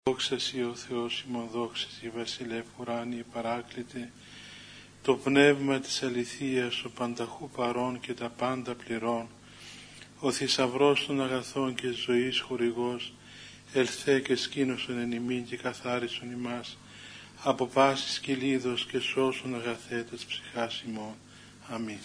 Δόξα Σοι ο Θεός ημών, δόξα Σοι Βασιλεύ ουράνιε παράκλητε, το πνεύμα της αληθείας, ο πανταχού παρών και τα πάντα πληρών, ο θησαυρός των αγαθών και ζωής χορηγός, ελθέ και σκήνωσον εν ημίν και καθάρισον ημάς, από πάσης κυλίδος και σώσον αγαθέτες ψυχάς ημών. Αμήν.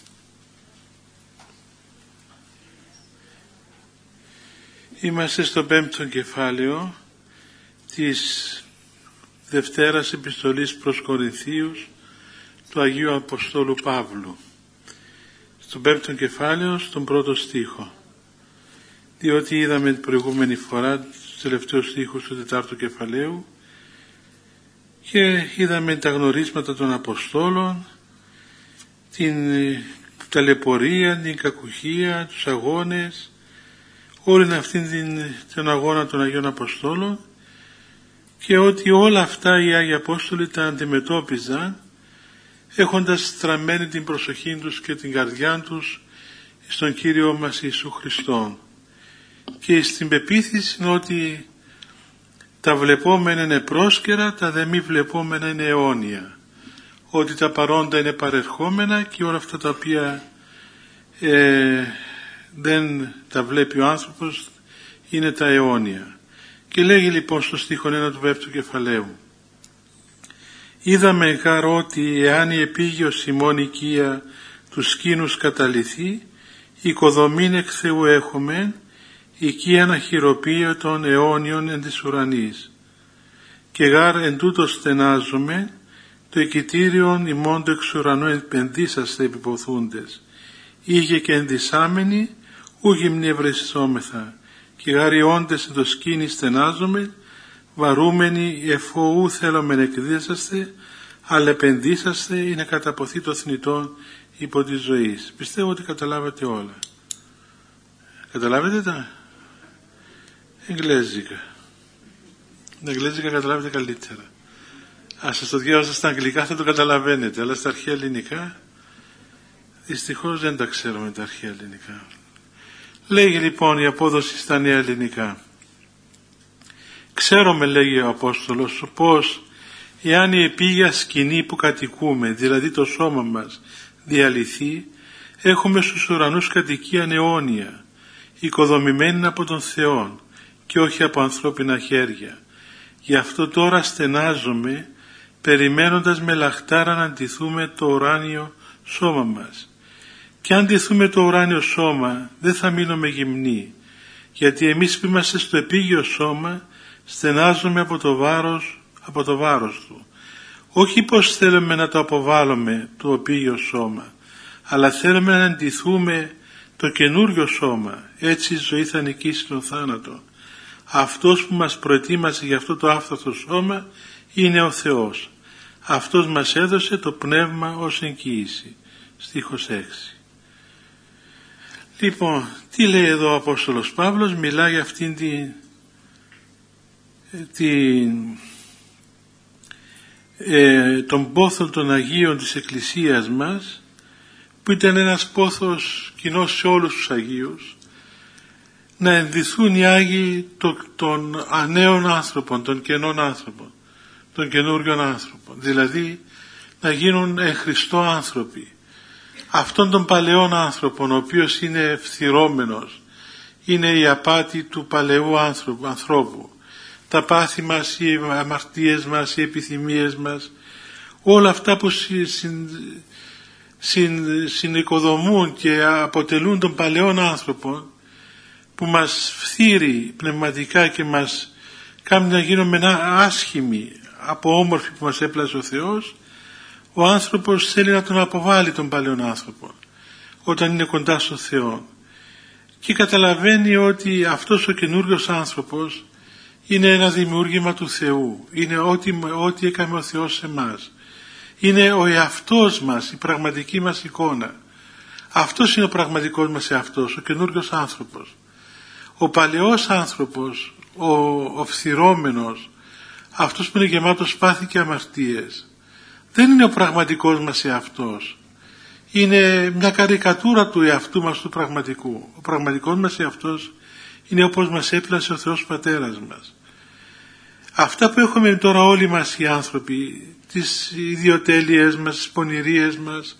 Είμαστε στο 5ο κεφάλαιο της Δευτέρας Επιστολής προς Κορινθίους του Αγίου Αποστόλου Παύλου. Στο 5ο κεφάλαιο, στον 1ο στίχο. Διότι είδαμε την προηγούμενη φορά τους τελευταίους στίχους του 4ου κεφαλαίου και είδαμε τα γνωρίσματα των Αποστόλων, την ταλαιπωρία, την κακουχία, τους αγώνες, όλη αυτήν τον αγώνα των Αγίων Αποστόλων, και ότι όλα αυτά οι Άγιοι Απόστολοι τα αντιμετώπιζαν έχοντας στραμμένη την προσοχή τους και την καρδιά τους στον Κύριο μας Ιησού Χριστόν, και στην πεποίθηση ότι τα βλεπόμενα είναι πρόσκαιρα, τα δε μη βλεπόμενα είναι αιώνια, ότι τα παρόντα είναι παρερχόμενα και όλα αυτά τα οποία δεν τα βλέπει ο άνθρωπος είναι τα αιώνια. Και λέγει λοιπόν στο στίχο 1 του 5ου κεφαλαίου: είδαμε γάρ ότι εάν η επίγειος ημών οικία τους σκήνους καταλυθεί, οικοδομήν εκ Θεού έχομεν, οικίαν αχειροποίητων αιώνιων εν της ουρανής. Και γάρ εν τούτο στενάζομαι, το εκητήριον ημών το εξ ουρανού επενδύσαστε επιποθούντες, ήγε και ενδυσάμενοι, ου γυμνή ευρεσόμεθα. Και γάρ οι όντες εν το σκήνη στενάζομαι, βαρούμενοι εφοού θέλομεν εκδίσαστε, αλλά επενδύσαστε είναι καταποθεί το θνητό υπό της ζωής. Πιστεύω ότι καταλάβατε όλα. Καταλάβετε τα εγγλέζικα. Τα εγγλέζικα καταλάβετε καλύτερα. Αν σας το διάβασα στα αγγλικά θα το καταλαβαίνετε, αλλά στα αρχαία ελληνικά δυστυχώς δεν τα ξέρουμε τα αρχαία ελληνικά. Λέγει λοιπόν η απόδοση στα νέα ελληνικά: ξέρουμε, λέγει ο Απόστολος, πως εάν η επίγεια σκηνή που κατοικούμε, δηλαδή το σώμα μας, διαλυθεί, έχουμε στους ουρανούς κατοικία αιώνια, οικοδομημένη από τον Θεό και όχι από ανθρώπινα χέρια. Γι' αυτό τώρα στενάζομαι, περιμένοντας με λαχτάρα να ντυθούμε το ουράνιο σώμα μας. Και αν ντυθούμε το ουράνιο σώμα, δεν θα μείνουμε γυμνοί, γιατί εμείς που είμαστε στο επίγειο σώμα στενάζουμε από το βάρος του. Όχι πως θέλουμε να το αποβάλουμε το επίγειο σώμα, αλλά θέλουμε να ντυθούμε το καινούριο σώμα, έτσι η ζωή θα νικήσει τον θάνατο. Αυτός που μας προετοίμασε για αυτό το άφθαρτο σώμα είναι ο Θεός. Αυτός μας έδωσε το πνεύμα ως εγγύηση. Στίχος 6. Λοιπόν, τι λέει εδώ ο Απόστολος Παύλος? Μιλάει για αυτήν τον πόθο των Αγίων της Εκκλησίας μας, που ήταν ένας πόθος κοινός σε όλους τους Αγίους, να ενδυθούν οι Άγιοι των νέων άνθρωπων, των καινών άνθρωπων, των καινούριων άνθρωπων, δηλαδή να γίνουν εν Χριστώ άνθρωποι. Αυτόν τον παλαιόν άνθρωπον, ο οποίος είναι ευθυρώμενος, είναι η απάτη του παλαιού ανθρώπου, τα πάθη μας, οι αμαρτίες μας, οι επιθυμίες μας, όλα αυτά που συνοικοδομούν και αποτελούν τον παλαιόν άνθρωπο, που μας φθείρει πνευματικά και μας κάνει να γίνουμε άσχημοι από όμορφοι που μας έπλασε ο Θεός. Ο άνθρωπος θέλει να τον αποβάλει τον παλαιόν άνθρωπο όταν είναι κοντά στον Θεό, και καταλαβαίνει ότι αυτός ο καινούριος άνθρωπος είναι ένα δημιούργημα του Θεού, είναι ό,τι έκανε ο Θεός σε εμάς, είναι ο εαυτός μας, η πραγματική μας εικόνα. Αυτός είναι ο πραγματικός μας εαυτός, ο καινούριος άνθρωπος. Ο παλαιός άνθρωπος, ο φθυρώμενος, αυτός που είναι γεμάτος πάθη και αμαρτίες, δεν είναι ο πραγματικός μας εαυτός. Είναι μια καρικατούρα του εαυτού μας του πραγματικού. Ο πραγματικός μας εαυτός είναι όπως μας έπλασε ο Θεός Πατέρας μας. Αυτά που έχουμε τώρα όλοι μας οι άνθρωποι, τις ιδιοτέλειες μας, τις πονηρίες μας,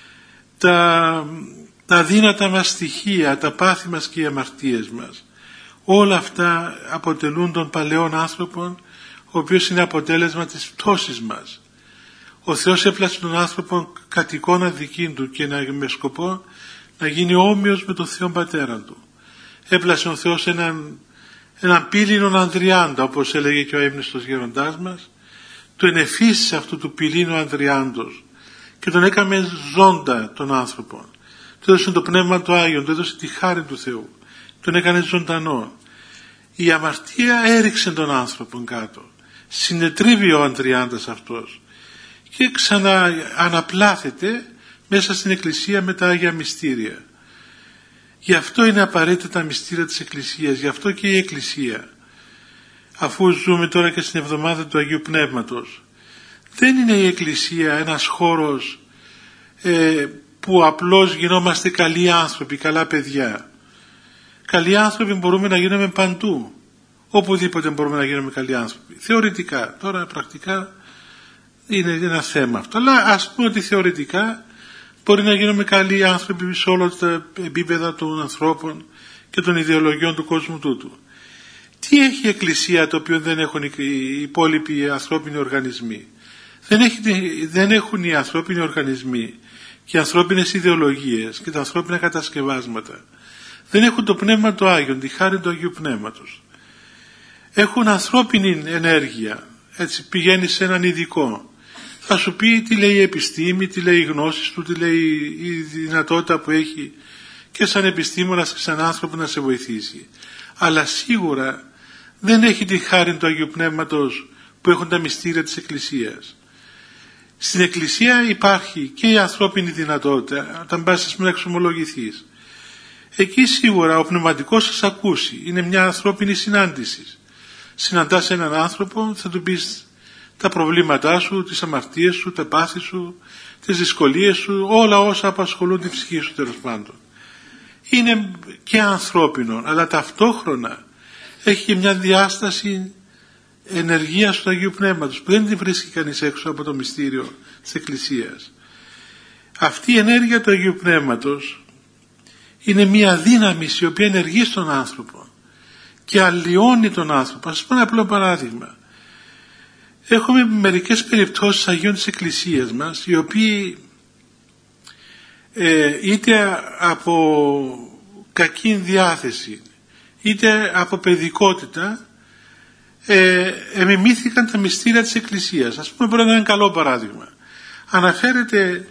τα αδύνατα μας στοιχεία, τα πάθη μας και οι αμαρτίες μας, όλα αυτά αποτελούν τον παλαιόν άνθρωπον, ο οποίος είναι αποτέλεσμα της πτώσης μας. Ο Θεός έπλασε τον άνθρωπο κατ' εικόνα δική του και με σκοπό να γίνει όμοιος με τον Θεό Πατέρα του. Έπλασε ο Θεός έναν πύληνον Ανδριάντα, όπως έλεγε και ο έμνηστος γέροντάς μας, του ενεφύσισε αυτού του πυλήνου Ανδριάντος και τον έκαμε ζώντα τον άνθρωπο. Του έδωσε το Πνεύμα του Άγιον, του έδωσε τη χάρη του Θεού, τον έκανε ζωντανό. Η αμαρτία έριξε τον άνθρωπο κάτω. Συνετρίβει ο Ανδριάντας αυτός και ξανααναπλάθεται μέσα στην Εκκλησία με τα Άγια Μυστήρια. Γι' αυτό είναι απαραίτητα τα μυστήρια της Εκκλησίας, γι' αυτό και η Εκκλησία. Αφού ζούμε τώρα και στην εβδομάδα του Αγίου Πνεύματος, δεν είναι η Εκκλησία ένας χώρος που απλώς γινόμαστε καλοί άνθρωποι, καλά παιδιά. Καλοί άνθρωποι μπορούμε να γίνουμε παντού, οπουδήποτε μπορούμε να γίνουμε καλοί άνθρωποι. Θεωρητικά, τώρα πρακτικά είναι ένα θέμα αυτό, αλλά ας πούμε ότι θεωρητικά μπορεί να γίνουμε καλοί άνθρωποι σε όλα τα επίπεδα των ανθρώπων και των ιδεολογιών του κόσμου τούτου. Τι έχει η Εκκλησία το οποίο δεν έχουν οι υπόλοιποι ανθρώπινοι οργανισμοί? Δεν έχουν οι ανθρώπινοι οργανισμοί και οι ανθρώπινες ιδεολογίες και τα ανθρώπινα κατασκευάσματα. Δεν έχουν το Πνεύμα του Άγιον, τη χάρη του Αγίου Πνεύματος. Έχουν ανθρώπινη ενέργεια. Έτσι πηγαίνει σε έναν ειδικό. Θα σου πει τι λέει η επιστήμη, τι λέει η γνώση του, τι λέει η δυνατότητα που έχει και σαν επιστήμονας και σαν άνθρωπο να σε βοηθήσει. Αλλά σίγουρα δεν έχει τη χάρη του Αγίου Πνεύματος που έχουν τα μυστήρια της Εκκλησίας. Στην Εκκλησία υπάρχει και η ανθρώπινη δυνατότητα όταν πας να εξομολογηθείς. Εκεί σίγουρα ο πνευματικός σας ακούσει. Είναι μια ανθρώπινη συνάντηση. Συναντάς έναν άνθρωπο, θα του πεις τα προβλήματά σου, τις αμαρτίες σου, τα πάθη σου, τις δυσκολίες σου, όλα όσα απασχολούν την ψυχή σου τέλος πάντων. Είναι και ανθρώπινο, αλλά ταυτόχρονα έχει και μια διάσταση ενεργείας του Αγίου Πνεύματος που δεν τη βρίσκει κανείς έξω από το μυστήριο της Εκκλησίας. Αυτή η ενέργεια του Αγίου Πνεύματος είναι μια δύναμη η οποία ενεργεί στον άνθρωπο και αλλοιώνει τον άνθρωπο. Ας πω ένα απλό παράδειγμα. Έχουμε μερικές περιπτώσεις Αγίων της Εκκλησίας μας, οι οποίοι είτε από κακή διάθεση είτε από παιδικότητα εμιμήθηκαν τα μυστήρια της Εκκλησίας. Ας πούμε, μπορεί να είναι ένα καλό παράδειγμα. Αναφέρεται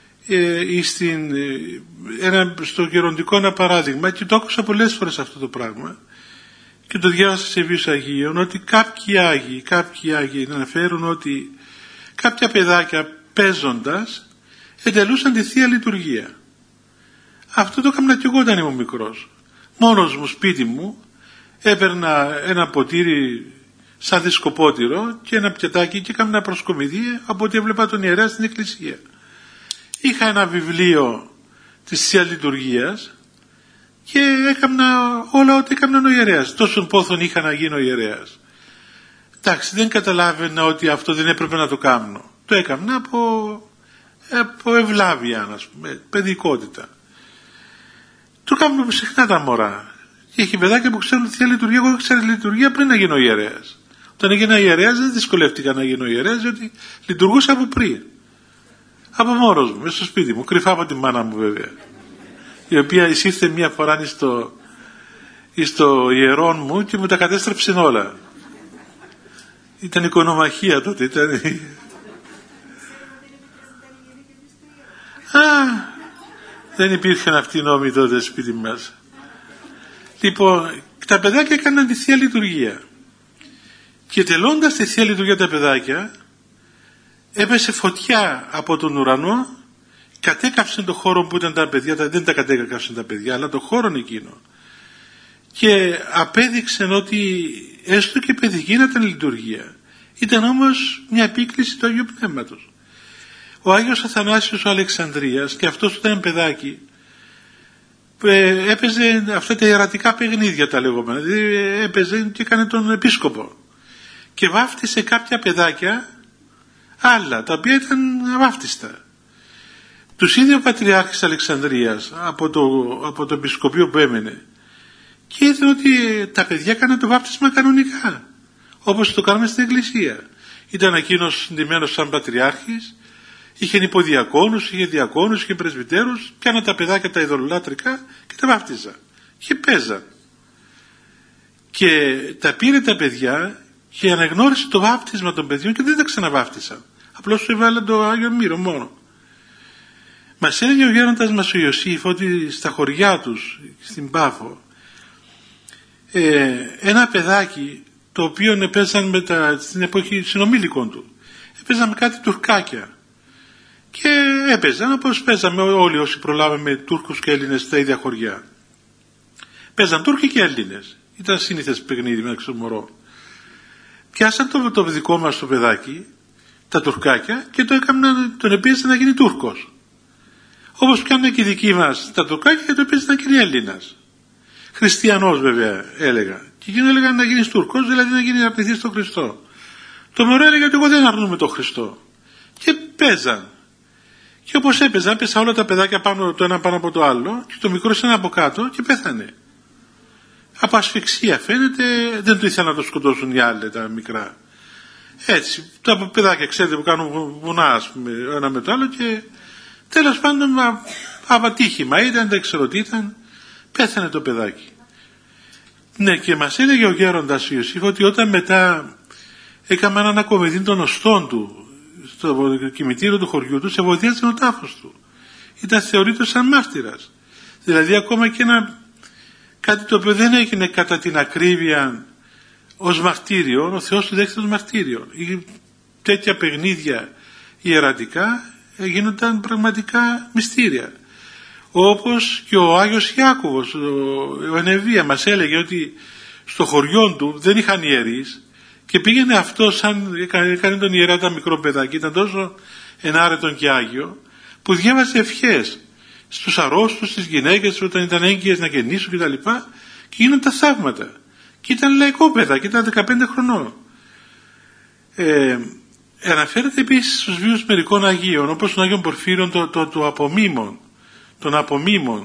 στο γεροντικό ένα παράδειγμα και το άκουσα πολλές φορές αυτό το πράγμα και το διάβασα σε βίους Αγίων, ότι κάποιοι Άγιοι αναφέρουν ότι κάποια παιδάκια παίζοντας εντελούσαν τη Θεία Λειτουργία. Αυτό το έκανα και εγώ όταν ήμουν μικρός. Μόνος μου σπίτι μου έπαιρνα ένα ποτήρι σαν δισκοπότηρο και ένα πιατάκι και έκανα ένα προσκομιδί από ό,τι έβλεπα τον ιερέα στην Εκκλησία. Είχα ένα βιβλίο της Θείας Λειτουργίας και έκανα όλα ό,τι έκανα ο ιερέας. Τόσον πόθον είχα να γίνω ιερέας. Εντάξει, δεν καταλάβαινα ότι αυτό δεν έπρεπε να το κάνω. Το έκανα από ευλάβεια, ας πούμε, παιδικότητα. Το κάνουμε συχνά τα μωρά. Και έχει παιδάκια που ξέρουν τη Θεία Λειτουργία. Εγώ ήξερα τη λειτουργία πριν να γίνω ιερέας. Όταν έγινα ιερέας δεν δυσκολεύτηκα να γίνω ιερέας, διότι λειτουργούσα από πριν. Από μόνος μου, μέσα στο σπίτι μου, κρυφά από τη μάνα μου βέβαια. Η οποία εισήρθε μία φορά στο ιερόν μου και μου τα κατέστρεψε όλα. Ήταν οικονομαχία τότε. Δεν υπήρχαν αυτοί οι νόμοι τότε στο σπίτι μας. Λοιπόν, τα παιδάκια έκαναν τη Θεία Λειτουργία. Και τελώντας τη Θεία Λειτουργία τα παιδάκια, έπεσε φωτιά από τον ουρανό, κατέκαψε το χώρο που ήταν τα παιδιά, δεν τα κατέκαψαν τα παιδιά, αλλά το χώρο εκείνο. Και απέδειξαν ότι έστω και παιδική ήταν λειτουργία. Ήταν όμως μια επίκληση του Αγίου Πνεύματος. Ο Άγιος Αθανάσιος ο Αλεξανδρίας, και αυτός ήταν παιδάκι, έπαιζε αυτά τα ιερατικά παιχνίδια τα λεγόμενα, δηλαδή έπαιζε και έκανε τον επίσκοπο. και βάφτισε κάποια παιδάκια άλλα, τα οποία ήταν αβάφτιστα. Τους είδε ο Πατριάρχης Αλεξανδρίας από το επισκοπείο που έμενε και είδε ότι τα παιδιά έκαναν το βάπτισμα κανονικά, όπως το κάνουμε στην Εκκλησία. Ήταν εκείνος ντυμένος σαν Πατριάρχης, είχε υποδιακόνους, είχε διακόνους, είχε πρεσβυτέρους, πιάναν τα παιδάκια τα ειδωλολάτρικα και τα βάφτιζαν και παίζαν. Και τα πήρε τα παιδιά και αναγνώρισε το βάπτισμα των παιδιών και δεν τα ξαναβάφτισαν. Απλώς του έβαλε το Άγιο Μύρο μόνο. Μας έλεγε ο γέροντας μας ο Ιωσήφ ότι στα χωριά τους, στην Πάφο, ένα παιδάκι το οποίο έπαιζαν στην εποχή συνομήλικων του, έπαιζαν με κάτι τουρκάκια και έπαιζαν όπως παίζαμε όλοι όσοι προλάβαμε Τούρκους και Έλληνες στα ίδια χωριά. Παίζαν Τούρκοι και Έλληνες, ήταν σύνηθες παιχνίδι μεταξύ των μωρών. Πιάσαν το δικό μας το παιδάκι, τα τουρκάκια, και τον επίεσαν να γίνει Τούρκος. Όπως πιάνουν και οι δικοί μας τα τουρκάκια και το επίεσαν να γίνει Έλληνας. Χριστιανός βέβαια έλεγα. Και εκείνο έλεγαν να γίνεις Τούρκος, δηλαδή να γίνει αρνηθείς στον Χριστό. Το μωρό έλεγε ότι εγώ δεν αρνούμαι τον Χριστό. Και παίζαν. Και όπως έπαιζαν, πέσαν όλα τα παιδάκια πάνω, το ένα πάνω από το άλλο, και το μικρό ήταν από κάτω και πέθανε. Από ασφυξία φαίνεται, δεν το ήθελαν να το σκοτώσουν οι άλλοι τα μικρά. Έτσι, τα παιδάκια ξέρετε που κάνουν βουνά, ας πούμε, ένα με το άλλο, και τέλος πάντων αβατύχημα ήταν, δεν ξέρω τι ήταν, πέθανε το παιδάκι. Ναι, και μας έλεγε ο γέροντας Ιωσήφ ότι όταν μετά έκαμε έναν ανακομιδή των οστών του στο κημητήριο του χωριού του, σε βοηθίασε ο τάφος του. Ήταν θεωρείται σαν μάρτυρας. Δηλαδή ακόμα και κάτι το οποίο δεν έγινε κατά την ακρίβεια ως μαρτύριο, ο Θεός του δέχεται ως μαρτύριο. Τέτοια παιχνίδια ιερατικά γίνονταν πραγματικά μυστήρια. Όπως και ο Άγιος Ιάκωβος, ο Ενεβία, μας έλεγε ότι στο χωριό του δεν είχαν ιερείς και πήγαινε αυτό σαν έκανε τον ιερά τα μικρό παιδάκι, ήταν τόσο ενάρετον και άγιο που διάβασε ευχές στους αρρώστους, στις γυναίκες όταν ήταν έγκυες να γεννήσουν κτλ. Και γίνονται τα θαύματα. Και ήταν λαϊκό παιδάκι, ήταν 15 χρονών. Αναφέρεται επίσης στους βίους μερικών Αγίων, όπως τον Άγιον Πορφύριον το Απομίμων, των Απομίμων,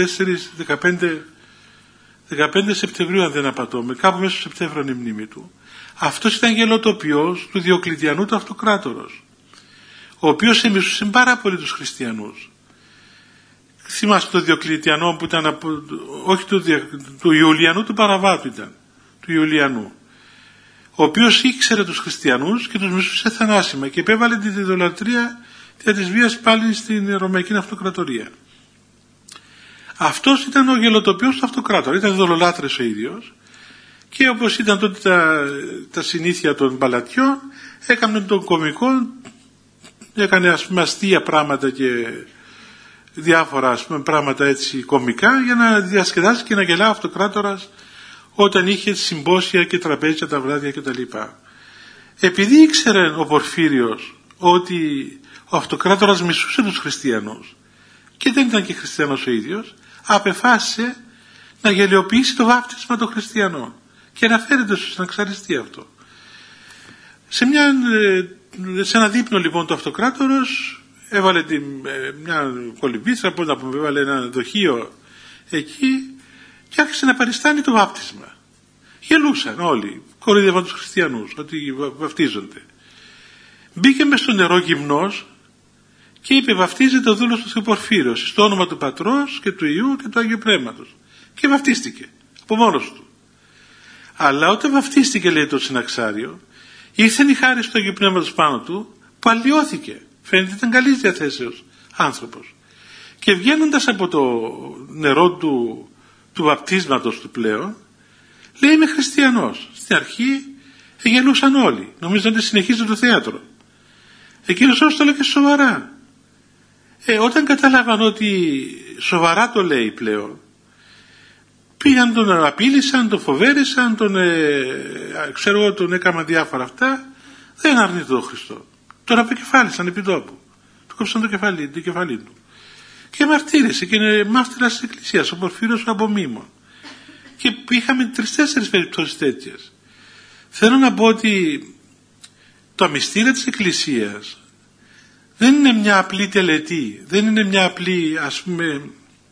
15 Σεπτεμβρίου αν δεν απατώμε, κάπου μέσα στο Σεπτέμβριο είναι η μνήμη του. Αυτός ήταν γελοτοποιός του Διοκλητιανού του Αυτοκράτορος, ο οποίος εμισούσε πάρα πολύ τους χριστιανούς. Θυμάστε το Διοκλητιανό που ήταν, όχι του Ιουλιανού, του Παραβάτου ήταν, του Ιουλιανού, ο οποίος ήξερε τους χριστιανούς και τους μισούσε θανάσιμα και επέβαλε την ιδωλατρία δια της βίας πάλι στην Ρωμαϊκή Αυτοκρατορία. Αυτός ήταν ο γελοτοποιός του Αυτοκράτορα, ήταν ειδωλολάτρης ο ίδιος και όπως ήταν τότε τα συνήθεια των παλατιών, έκανε τον κωμικό, έκανε ας πούμε αστεία πράγματα και διάφορα ας πούμε πράγματα έτσι κωμικά για να διασκεδάσει και να γελά ο Αυτοκράτορας όταν είχε συμπόσια και τραπέζια τα βράδια κτλ. Επειδή ήξερε ο Πορφύριος ότι ο Αυτοκράτορας μισούσε τους χριστιανούς και δεν ήταν και χριστιανός ο ίδιος, απεφάσισε να γελιοποιήσει το βάπτισμα των χριστιανών και να φέρεται στο συναξαριστεί αυτό. Σε ένα δείπνο λοιπόν το Αυτοκράτορος έβαλε μια κολυμπήθρα, πώς να πούμε, έβαλε ένα δοχείο εκεί και άρχισε να παριστάνει το βάπτισμα. Γελούσαν όλοι, κοροϊδεύαν τους χριστιανούς ότι βαπτίζονται. Μπήκε μες στο νερό γυμνός και είπε: βαφτίζεται ο δούλος του Θεού Πορφύριος στο όνομα του Πατρός και του Υιού και του Αγίου Πνεύματος. Και βαφτίστηκε από μόνος του. Αλλά όταν βαφτίστηκε, λέει το συναξάριο, ήρθε η χάρη του Αγίου Πνεύματος πάνω του που αλλοιώθηκε. Φαίνεται ήταν καλής διαθέσεως άνθρωπος. Και βγαίνοντας από το νερό του βαπτίσματος του πλέον, λέει: είμαι χριστιανός. Στην αρχή γελούσαν όλοι, νομίζαν ότι συνεχίζει το θέατρο. Εκείνος όμως το έλεγε σοβαρά. Όταν κατάλαβαν ότι σοβαρά το λέει πλέον, πήγαν τον απείλησαν, τον φοβέρισαν, τον έκαναν διάφορα αυτά, δεν αρνείται τον Χριστό. Τον απεκεφάλισαν επί τόπου. Του κόψαν το κεφάλι του. Και μαρτύρησε και είναι μάρτυρας της Εκκλησίας, ο Πορφύριος ο Απομίμων. Και είχαμε 3-4 περιπτώσεις τέτοιες. Θέλω να πω ότι το μυστήριο της Εκκλησίας δεν είναι μια απλή τελετή, δεν είναι μια απλή, ας πούμε,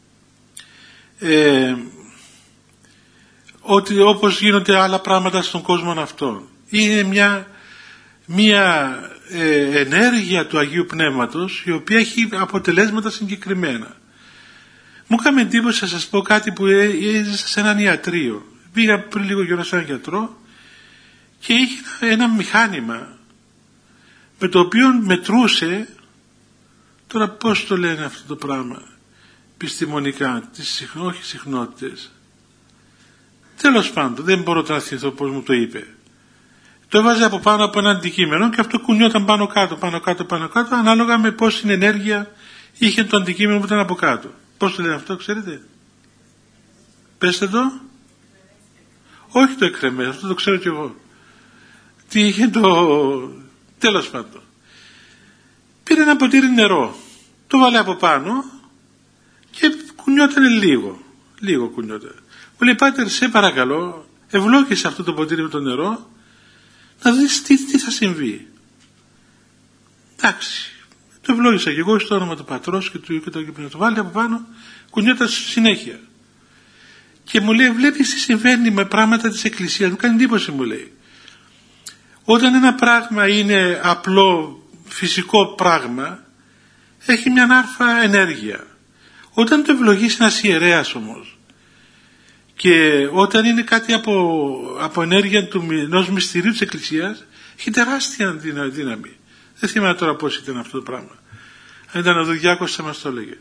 ότι όπως γίνονται άλλα πράγματα στον κόσμο αυτόν. Είναι μια ενέργεια του Αγίου Πνεύματος, η οποία έχει αποτελέσματα συγκεκριμένα. Μου έκανε εντύπωση να σας πω κάτι που έζησα σε έναν ιατρείο. Πήγα πριν λίγο καιρό σε έναν γιατρό και είχε ένα μηχάνημα με το οποίο μετρούσε, τώρα πώς το λένε αυτό το πράγμα επιστημονικά, όχι συχνότητες, τέλος πάντων δεν μπορώ να θυμηθώ πώς μου το είπε. Το έβαζε από πάνω από ένα αντικείμενο και αυτό κουνιόταν πάνω κάτω ανάλογα με πόση ενέργεια είχε το αντικείμενο που ήταν από κάτω. Πώς το λένε αυτό, ξέρετε? Πέστε το. Όχι το εκρεμές, αυτό το ξέρω κι εγώ. Τι είχε τέλος πάντων. Πήρε ένα ποτήρι νερό, το βάλε από πάνω και κουνιόταν λίγο κουνιόταν. Μου λέει, πάτερ, σε παρακαλώ, ευλόγησε αυτό το ποτήρι με το νερό να δεις τι θα συμβεί. Εντάξει, το ευλόγησα και εγώ στο όνομα του πατρός και του το βάλει από πάνω, κουνιόταν συνέχεια. Και μου λέει, βλέπεις τι συμβαίνει με πράγματα της Εκκλησίας? Μου κάνει εντύπωση, μου λέει. Όταν ένα πράγμα είναι απλό φυσικό πράγμα, έχει μια άρφα ενέργεια. Όταν το ευλογήσει ένας ιερέας όμως, και όταν είναι κάτι από ενέργεια ενός μυστηρίου της Εκκλησίας, έχει τεράστια δύναμη. Δεν θυμάμαι τώρα πώς ήταν αυτό το πράγμα. Αν ήταν ο Δουδιάκος θα μας το έλεγε.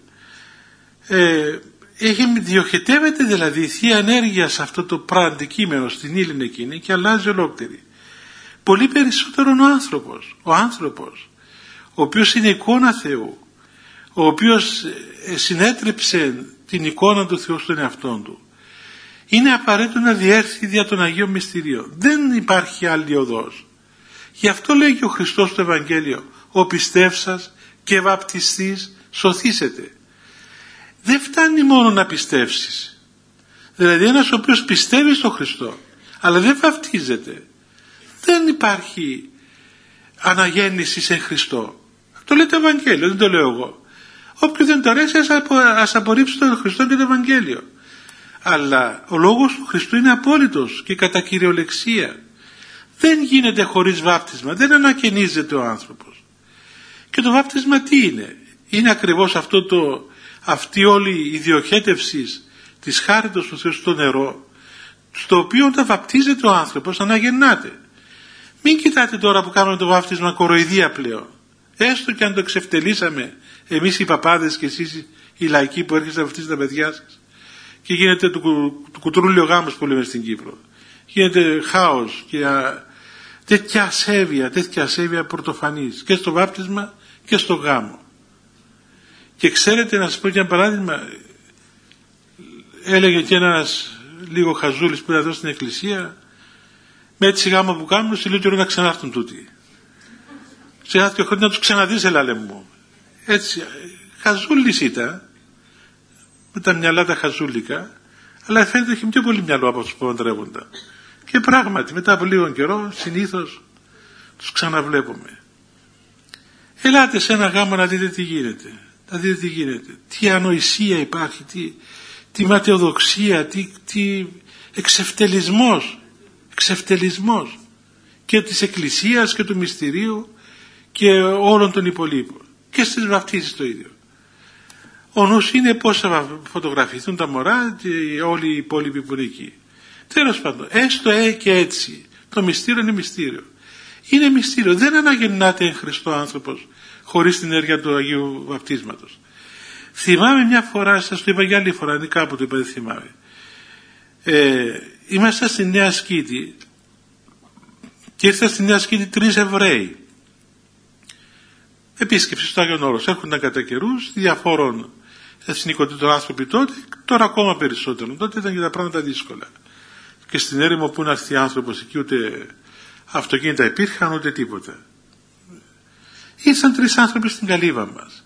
Διοχετεύεται δηλαδή η Θεία Ενέργεια σε αυτό το αντικείμενο, στην ύλη εκείνη, και αλλάζει ολόκληρη. Πολύ περισσότερο ο άνθρωπος, ο οποίος είναι εικόνα Θεού, ο οποίος συνέτρεψε την εικόνα του Θεού στον εαυτόν του, είναι απαραίτητο να διέρθει δια των Αγίων Μυστηρίων. Δεν υπάρχει άλλη οδός. Γι' αυτό λέει και ο Χριστός στο Ευαγγέλιο, ο πιστεύσας και βαπτιστής σωθήσετε. Δεν φτάνει μόνο να πιστεύσεις. Δηλαδή ένας ο οποίος πιστεύει στον Χριστό αλλά δεν βαπτίζεται, δεν υπάρχει αναγέννηση σε Χριστό. Το λέει το Ευαγγέλιο, δεν το λέω εγώ. Όποιο δεν το αρέσει ας απορρίψει τον Χριστό και το Ευαγγέλιο. Αλλά ο λόγος του Χριστού είναι απόλυτος και κατά κυριολεξία. Δεν γίνεται χωρίς βάπτισμα, δεν ανακαινίζεται ο άνθρωπος. Και το βάπτισμα τι είναι? Είναι ακριβώς αυτή όλη η διοχέτευση της χάριτος του Θεού στο νερό, στο οποίο όταν βαπτίζεται ο άνθρωπος αναγεννάται. Μην κοιτάτε τώρα που κάνουμε το βάπτισμα κοροϊδία πλέον. Έστω και αν το εξευτελίσαμε εμείς οι παπάδες και εσείς οι λαϊκοί που έρχεστε να βαπτίσετε τα παιδιά σας, και γίνεται του κουτρούλιο γάμος που λέμε στην Κύπρο. Γίνεται χάος και τέτοια ασέβεια πρωτοφανής και στο βάπτισμα και στο γάμο. Και ξέρετε, να σας πω και ένα παράδειγμα, έλεγε και ένας λίγο χαζούλης που ήταν εδώ στην εκκλησία, με έτσι γάμο που κάνουν, σε λίγο καιρό να ξανάρθουν τούτοι. Σε ένα χρόνια να τους ξαναδείς, ελάλε μου. Έτσι, χαζούλης ήταν, με τα μυαλά τα χαζούλικα, αλλά φαίνεται έχει πιο πολύ μυαλό από τους που παντρεύονταν. Και πράγματι, μετά από λίγο καιρό, συνήθως τους ξαναβλέπουμε. Ελάτε σε ένα γάμο να δείτε τι γίνεται. Τι ανοησία υπάρχει, τι ματαιοδοξία, τι εξευτελισμός και της Εκκλησίας και του μυστηρίου και όλων των υπολείπων. Και στις βαπτίσεις το ίδιο. Ο νους είναι πώς θα φωτογραφηθούν τα μωρά και όλοι οι υπόλοιποι που είναι εκεί. Τέλος πάντων, έστω και έτσι, το μυστήριο είναι μυστήριο. Είναι μυστήριο, δεν αναγεννάται εν Χριστώ άνθρωπος χωρίς την ενέργεια του Αγίου Βαπτίσματος. Θυμάμαι μια φορά, σας το είπα για άλλη φορά, είναι κάπου το είπα, δεν θυμάμαι. Είμαστε στη Νέα Σκήτη και ήρθαν στη Νέα Σκήτη 3 Εβραίοι. Επίσκεψη στο Άγιον Όρος. Έρχονταν κατά καιρούς διαφόρων εθνικότητων άνθρωποι τότε, τώρα ακόμα περισσότερο. Τότε ήταν και τα πράγματα δύσκολα. Και στην έρημο που να έρθει άνθρωπος εκεί, ούτε αυτοκίνητα υπήρχαν ούτε τίποτα. Ήρθαν 3 άνθρωποι στην καλύβα μας.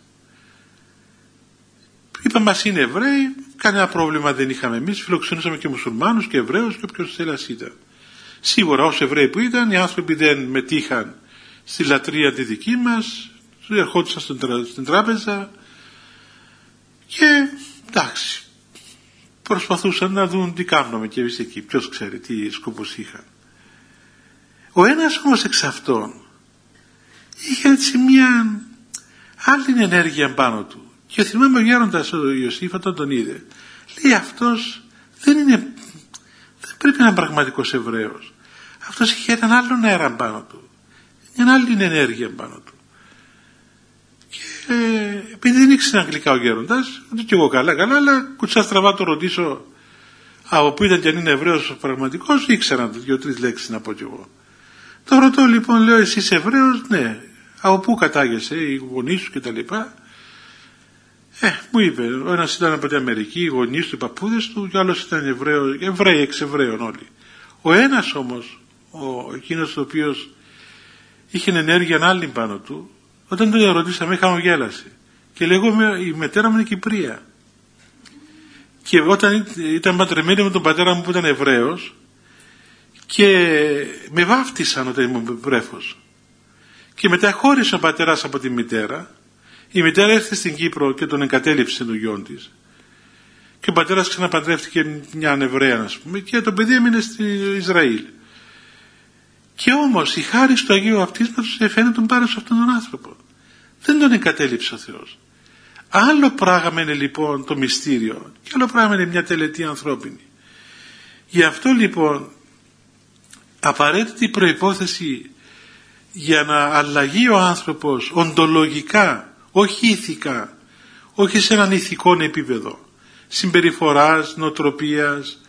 Είπαμε μας είναι Εβραίοι, κανένα πρόβλημα δεν είχαμε εμείς, φιλοξενούσαμε και μουσουλμάνους και Εβραίους και όποιος θέλας ήταν. Σίγουρα ως Εβραίοι που ήταν, οι άνθρωποι δεν μετήχαν στη λατρεία τη δική μας, ερχόντουσαν στην τράπεζα και εντάξει, προσπαθούσαν να δουν τι κάνουμε και εμείς εκεί, ποιος ξέρει τι σκοπούς είχαν. Ο ένας όμως εξ αυτών είχε έτσι μια άλλη ενέργεια πάνω του. Και θυμάμαι ο γέροντας ο Ιωσήφ όταν τον είδε, λέει αυτός δεν πρέπει να είναι πραγματικός Εβραίος. Αυτός είχε έναν άλλον αέρα πάνω του, μια άλλη ενέργεια πάνω του. Και επειδή δεν ήξερε αγγλικά ο γέροντας, ούτε και εγώ καλά, αλλά κουτσά στραβά το ρωτήσω από που ήταν και αν είναι Εβραίος πραγματικός, ήξερα 2-3 λέξεις να πω κι εγώ. Το ρωτώ λοιπόν, λέω, εσύ είσαι Εβραίος? Ναι. Από πού κατάγεσαι, οι γονείς σου κτλ. Μου είπε, ο ένας ήταν από την Αμερική, οι γονείς του, οι παππούδες του, και ο άλλος ήταν Εβραίοι, εξ-Εβραίων όλοι. Ο ένας όμως, εκείνος ο οποίος είχε ενέργεια άλλη πάνω του, όταν τον ρωτήσαμε, χαμογέλασε. Και λέγω, η μητέρα μου είναι Κυπρία. Και όταν ήταν παντρεμένη με τον πατέρα μου που ήταν Εβραίος, και με βάφτισαν όταν ήμουν βρέφος. Και μετά χώρισε ο πατέρας από τη μητέρα. Η μητέρα έρθει στην Κύπρο και τον εγκατέλειψε τον γιο της. Και ο πατέρας ξαναπαντρεύτηκε μια Εβραία, ας πούμε, και το παιδί έμεινε στη Ισραήλ. Και όμως η χάρη του Αγίου Βαπτίσματος εφαίνεται τον πάρε σε αυτόν τον άνθρωπο. Δεν τον εγκατέλειψε ο Θεός. Άλλο πράγμα είναι λοιπόν το μυστήριο και άλλο πράγμα είναι μια τελετή ανθρώπινη. Γι' αυτό λοιπόν απαραίτητη προϋπόθεση για να αλλαγεί ο άνθρωπος οντολογικά, όχι ηθικά, όχι σε έναν ηθικό επίπεδο συμπεριφοράς, νοοτροπίας,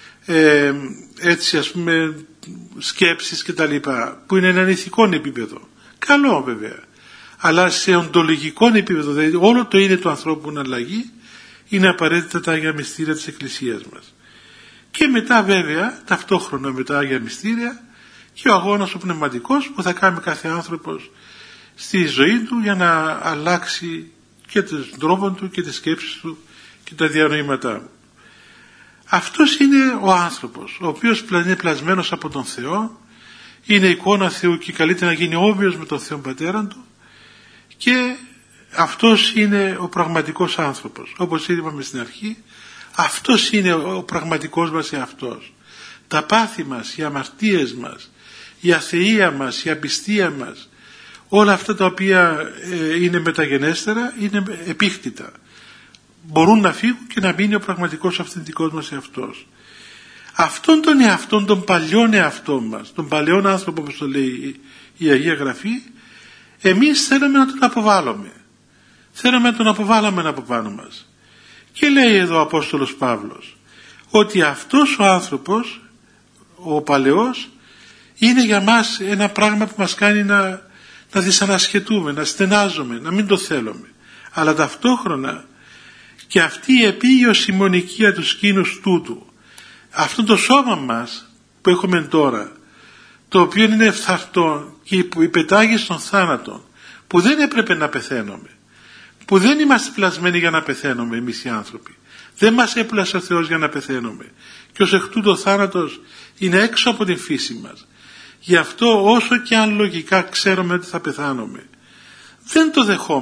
έτσι ας πούμε σκέψεις και τα λοιπά, που είναι έναν ηθικό επίπεδο, καλό βέβαια, αλλά σε οντολογικό επίπεδο, δηλαδή όλο το είναι του ανθρώπου να αλλαγεί, είναι απαραίτητα τα Άγια Μυστήρια της Εκκλησίας μας. Και μετά βέβαια, ταυτόχρονα με τα Άγια Μυστήρια, και ο αγώνας ο πνευματικός που θα κάνει κάθε άνθρωπος στη ζωή του για να αλλάξει και τον τρόπο του και τις σκέψεις του και τα διανοήματά του. Αυτός είναι ο άνθρωπος, ο οποίος είναι πλασμένος από τον Θεό, είναι εικόνα Θεού και καλείται να γίνει όμοιος με τον Θεό Πατέρα του, και αυτός είναι ο πραγματικός άνθρωπος. Όπως είπαμε στην αρχή, αυτός είναι ο πραγματικός μας εαυτός. Τα πάθη μας, οι αμαρτίες μας, η αθεία μας, η απιστία μας, όλα αυτά τα οποία είναι μεταγενέστερα είναι επίκτητα. Μπορούν να φύγουν και να μείνει ο πραγματικός αυθεντικός μας εαυτός. Αυτόν τον εαυτόν, τον παλιόν εαυτό μας, τον παλαιόν άνθρωπο όπως το λέει η Αγία Γραφή, εμείς θέλουμε να τον αποβάλουμε. Θέλουμε να τον αποβάλουμε από πάνω μας. Και λέει εδώ ο Απόστολος Παύλος ότι αυτός ο άνθρωπος, ο παλαιός, είναι για μας ένα πράγμα που μας κάνει να δυσανασχετούμε, να στενάζουμε, να μην το θέλουμε. Αλλά ταυτόχρονα και αυτή η επίγειος ημονικία του σκήνους τούτου, αυτό το σώμα μας που έχουμε τώρα, το οποίο είναι ευθαρτό και που υπετάγει στον θάνατο, που δεν έπρεπε να πεθαίνουμε, που δεν είμαστε πλασμένοι για να πεθαίνουμε εμείς οι άνθρωποι, δεν μας έπλασε ο Θεός για να πεθαίνουμε, και ως εκ τούτου ο θάνατος είναι έξω από την φύση μας. Γι' αυτό όσο και αν λογικά ξέρουμε ότι θα πεθάνουμε, δεν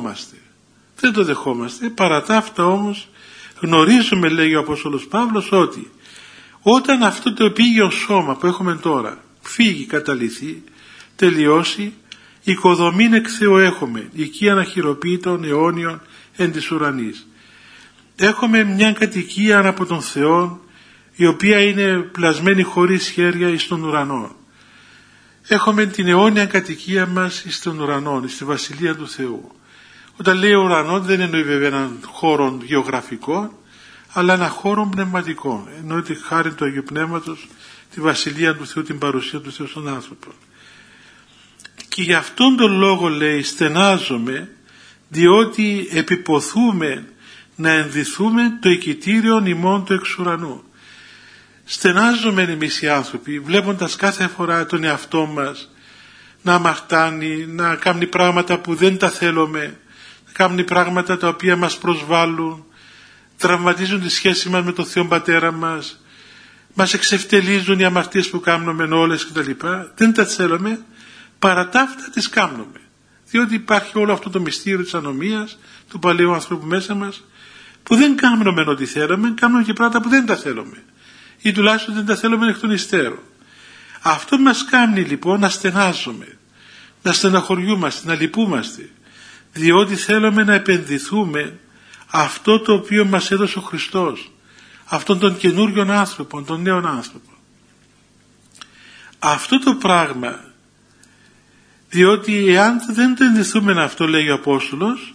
το δεχόμαστε. Παρά τα αυτά όμως γνωρίζουμε, λέει ο Απόστολος Παύλος, ότι όταν αυτό το επίγειο σώμα που έχουμε τώρα φύγει, καταλυθεί, τελειώσει, οικοδομήν εκ Θεού έχουμε, οικίαν αχειροποίητων αιώνιων εν της ουρανής. Έχουμε μια κατοικία από τον Θεό, η οποία είναι πλασμένη χωρίς χέρια εις τον ουρανό. Έχουμε την αιώνια κατοικία μας εις τον ουρανό, στη Βασιλεία του Θεού. Όταν λέει ουρανό δεν εννοεί βέβαια έναν χώρο γεωγραφικό, αλλά έναν χώρο πνευματικό. Εννοεί τη χάρη του Αγίου Πνεύματος, τη Βασιλεία του Θεού, την παρουσία του Θεού στον άνθρωπο. Και γι' αυτόν τον λόγο λέει στενάζομαι, διότι επιποθούμε να ενδυθούμε το οικητήριον ημών του εξ ουρανού. Στενάζομαι εμείς οι άνθρωποι, βλέποντας κάθε φορά τον εαυτό μας να αμαρτάνει, να κάνει πράγματα που δεν τα θέλουμε, να κάνει πράγματα τα οποία μας προσβάλλουν, τραυματίζουν τη σχέση μας με τον Θεό Πατέρα μας, μας εξευτελίζουν οι αμαρτίες που κάνουμε όλες κτλ. Δεν τα θέλουμε, παρά τα αυτά τις κάνουμε. Διότι υπάρχει όλο αυτό το μυστήριο της ανομίας του παλαιού ανθρώπου μέσα μας, που δεν κάνουμε ό,τι θέλουμε, κάνουμε και πράγματα που δεν τα θέλουμε. Ή τουλάχιστον δεν τα θέλουμε εκ των υστέρων. Αυτό μας κάνει λοιπόν να στενάζουμε, να στεναχωριούμαστε, να λυπούμαστε, διότι θέλουμε να επενδυθούμε αυτό το οποίο μας έδωσε ο Χριστός, αυτόν τον καινούριον άνθρωπο, τον νέον άνθρωπο. Αυτό το πράγμα, διότι εάν δεν το ενδυθούμε αυτό, λέει ο Απόστολος,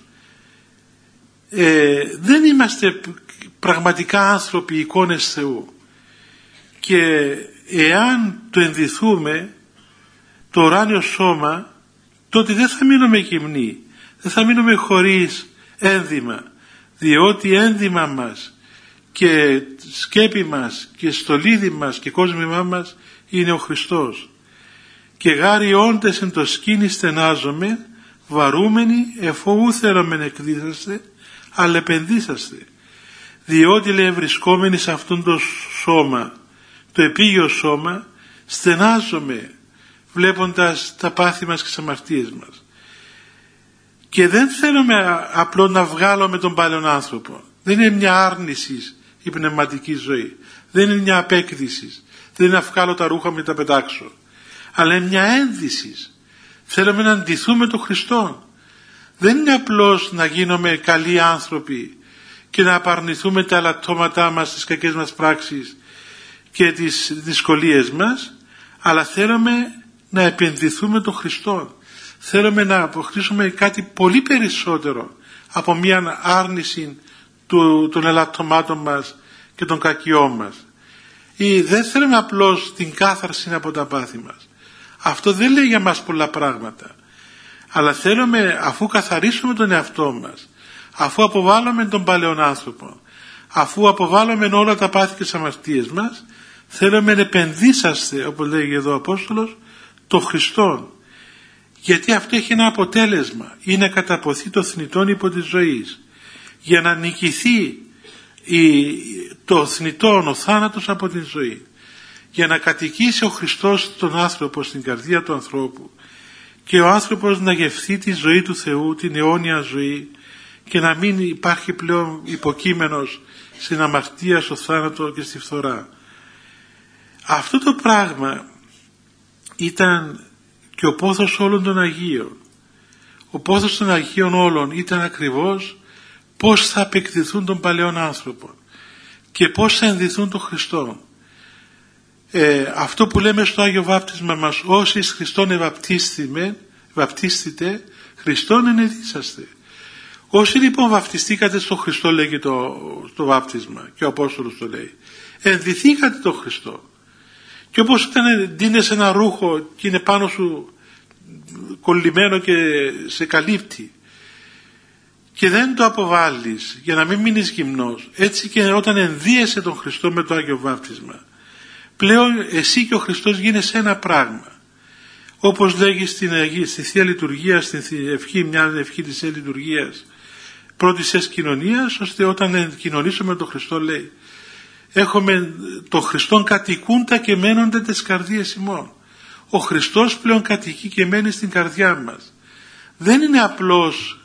δεν είμαστε πραγματικά άνθρωποι, εικόνες Θεού. Και εάν το ενδυθούμε το ουράνιο σώμα, τότε δεν θα μείνουμε γυμνοί, δεν θα μείνουμε χωρίς ένδυμα, διότι ένδυμα μας και σκέπη μας και στολίδι μας και κόσμημά μας είναι ο Χριστός. Και γάρι όντες εν το σκήνη στενάζομαι, βαρούμενοι εφού θέλομεν εκδίσαστε, αλλά επενδύσαστε. Διότι λέει βρισκόμενοι σε αυτόν το σώμα, το επίγειο σώμα, στενάζομαι βλέποντας τα πάθη μας και τις αμαρτίες μας. Και δεν θέλουμε απλώς να βγάλουμε τον παλαιόν άνθρωπο. Δεν είναι μια άρνηση η πνευματική ζωή. Δεν είναι μια απέκτηση. Δεν είναι να βγάλω τα ρούχα μου και τα πετάξω. Αλλά είναι μια ένδυση. Θέλουμε να αντιθούμε τον Χριστό. Δεν είναι απλώς να γίνουμε καλοί άνθρωποι και να απαρνηθούμε τα ελαττώματά μας, τις κακές μας πράξεις και τις δυσκολίες μας, αλλά θέλουμε να επενδυθούμε τον Χριστό. Θέλουμε να αποκτήσουμε κάτι πολύ περισσότερο από μια άρνηση των ελαττωμάτων μας και των κακιών μας. Ή δεν θέλουμε απλώς την κάθαρση από τα πάθη μας. Αυτό δεν λέει για μας πολλά πράγματα. Αλλά θέλουμε, αφού καθαρίσουμε τον εαυτό μας, αφού αποβάλουμε τον παλαιόν άνθρωπο, αφού αποβάλουμε όλα τα πάθη και τις αμαρτίες μας, θέλουμε να επενδύσαστε, όπως λέγει εδώ ο Απόστολος, το Χριστόν. Γιατί αυτό έχει ένα αποτέλεσμα, είναι να καταποθεί το θνητόν υπό της ζωής, για να νικηθεί το θνητόν, ο θάνατος από την ζωή, για να κατοικήσει ο Χριστός τον άνθρωπο στην καρδία του ανθρώπου και ο άνθρωπος να γευθεί τη ζωή του Θεού, την αιώνια ζωή, και να μην υπάρχει πλέον υποκείμενος στην αμαρτία, στο θάνατο και στη φθορά. Αυτό το πράγμα ήταν και ο πόθος όλων των Αγίων. Ο πόθος των Αγίων όλων ήταν ακριβώς πώς θα απεκτηθούν τον παλαιόν άνθρωπο και πώς θα ενδυθούν τον Χριστό. Αυτό που λέμε στο Άγιο Βάπτισμα μας, όσοι εις Χριστόν βαπτίστητε, Χριστόν ενεδίσαστε. Όσοι λοιπόν βαπτιστήκατε στον Χριστό, λέγει το βάπτισμα, και ο Απόστολος το λέει, ενδυθήκατε τον Χριστό. Και όπως όταν ντύνες ένα ρούχο και είναι πάνω σου κολλημένο και σε καλύπτει και δεν το αποβάλεις για να μην μείνεις γυμνός, έτσι και όταν ενδύεσαι τον Χριστό με το Άγιο Βάπτισμα, πλέον εσύ και ο Χριστός γίνεσαι ένα πράγμα. Όπως λέγει στη Θεία Λειτουργία, στην ευχή, μια ευχή της Θείας Λειτουργίας πρώτης κοινωνίας, ώστε όταν κοινωνήσουμε με τον Χριστό, λέει, έχουμε τον Χριστόν κατοικούντα και μένονται τις καρδίες ημών. Ο Χριστός πλέον κατοικεί και μένει στην καρδιά μας. Δεν είναι απλώς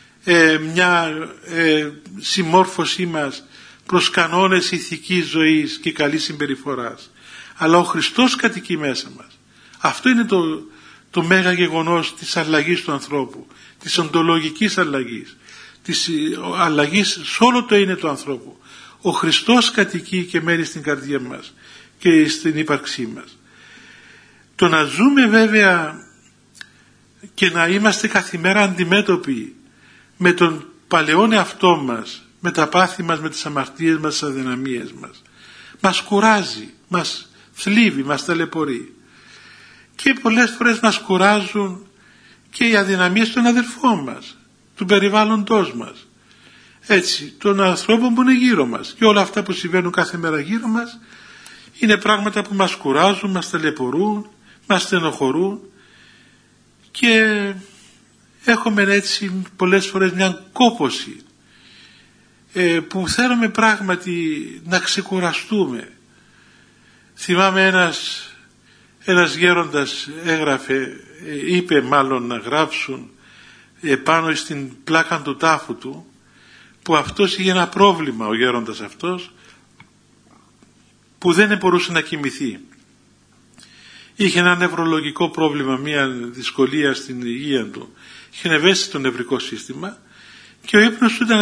μια συμμόρφωσή μας προς κανόνες ηθικής ζωής και καλής συμπεριφοράς, αλλά ο Χριστός κατοικεί μέσα μας. Αυτό είναι το μέγα γεγονός της αλλαγής του ανθρώπου, της οντολογικής αλλαγής, της αλλαγής σε όλο το είναι του ανθρώπου. Ο Χριστός κατοικεί και μένει στην καρδία μας και στην ύπαρξή μας. Το να ζούμε βέβαια και να είμαστε καθημερινά αντιμέτωποι με τον παλαιόν εαυτό μας, με τα πάθη μας, με τις αμαρτίες μας, τις αδυναμίες μας κουράζει, μας θλίβει, μας ταλαιπωρεί. Και πολλές φορές μας κουράζουν και οι αδυναμίες των αδελφών μας, του περιβάλλοντός μας, έτσι, των ανθρώπων που είναι γύρω μας. Και όλα αυτά που συμβαίνουν κάθε μέρα γύρω μας είναι πράγματα που μας κουράζουν, μας ταλαιπωρούν, μας στενοχωρούν, και έχουμε έτσι πολλές φορές μια κόπωση που θέλουμε πράγματι να ξεκουραστούμε, Θυμάμαι ένας γέροντας είπε μάλλον να γράψουν πάνω στην πλάκα του τάφου του, που αυτός είχε ένα πρόβλημα, ο γέροντας αυτός, που δεν μπορούσε να κοιμηθεί. Είχε ένα νευρολογικό πρόβλημα, μια δυσκολία στην υγεία του. Είχε ευαίσθητο νευρικό σύστημα και ο ύπνος του ήταν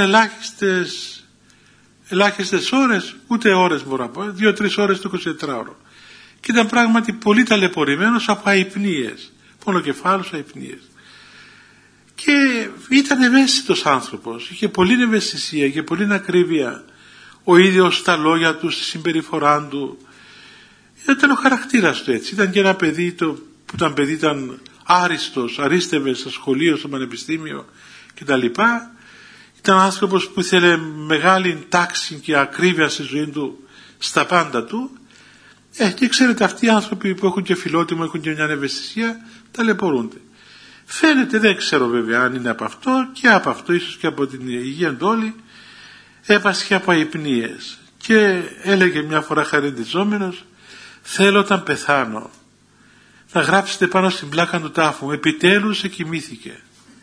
ελάχιστες ώρες, ούτε ώρες μπορώ να πω, 2-3 ώρες το 24ωρο. Και ήταν πράγματι πολύ ταλαιπωρημένος από αϊπνίες, πονοκεφάλους, αϊπνίες. Και ήταν ευαίσθητος άνθρωπος, είχε πολλή ευαισθησία και πολλή ακρίβεια ο ίδιος στα λόγια του, στη συμπεριφορά του. Ήταν ο χαρακτήρας του έτσι. Ήταν και ένα παιδί που ήταν άριστος, αρίστευε στο σχολείο, στο πανεπιστήμιο κτλ. Ήταν άνθρωπος που ήθελε μεγάλη τάξη και ακρίβεια στη ζωή του, στα πάντα του. Και ξέρετε, αυτοί οι άνθρωποι που έχουν και φιλότιμο, έχουν και μια ευαισθησία, ταλαιπωρούνται. Φαίνεται, δεν ξέρω βέβαια αν είναι από αυτό και από αυτό, ίσως και από την υγεία του όλη, έπασχε από αϊπνίες. Και έλεγε μια φορά χαριτιζόμενος, θέλω όταν πεθάνω να γράψετε πάνω στην πλάκα του τάφου, επιτέλους εκοιμήθηκε.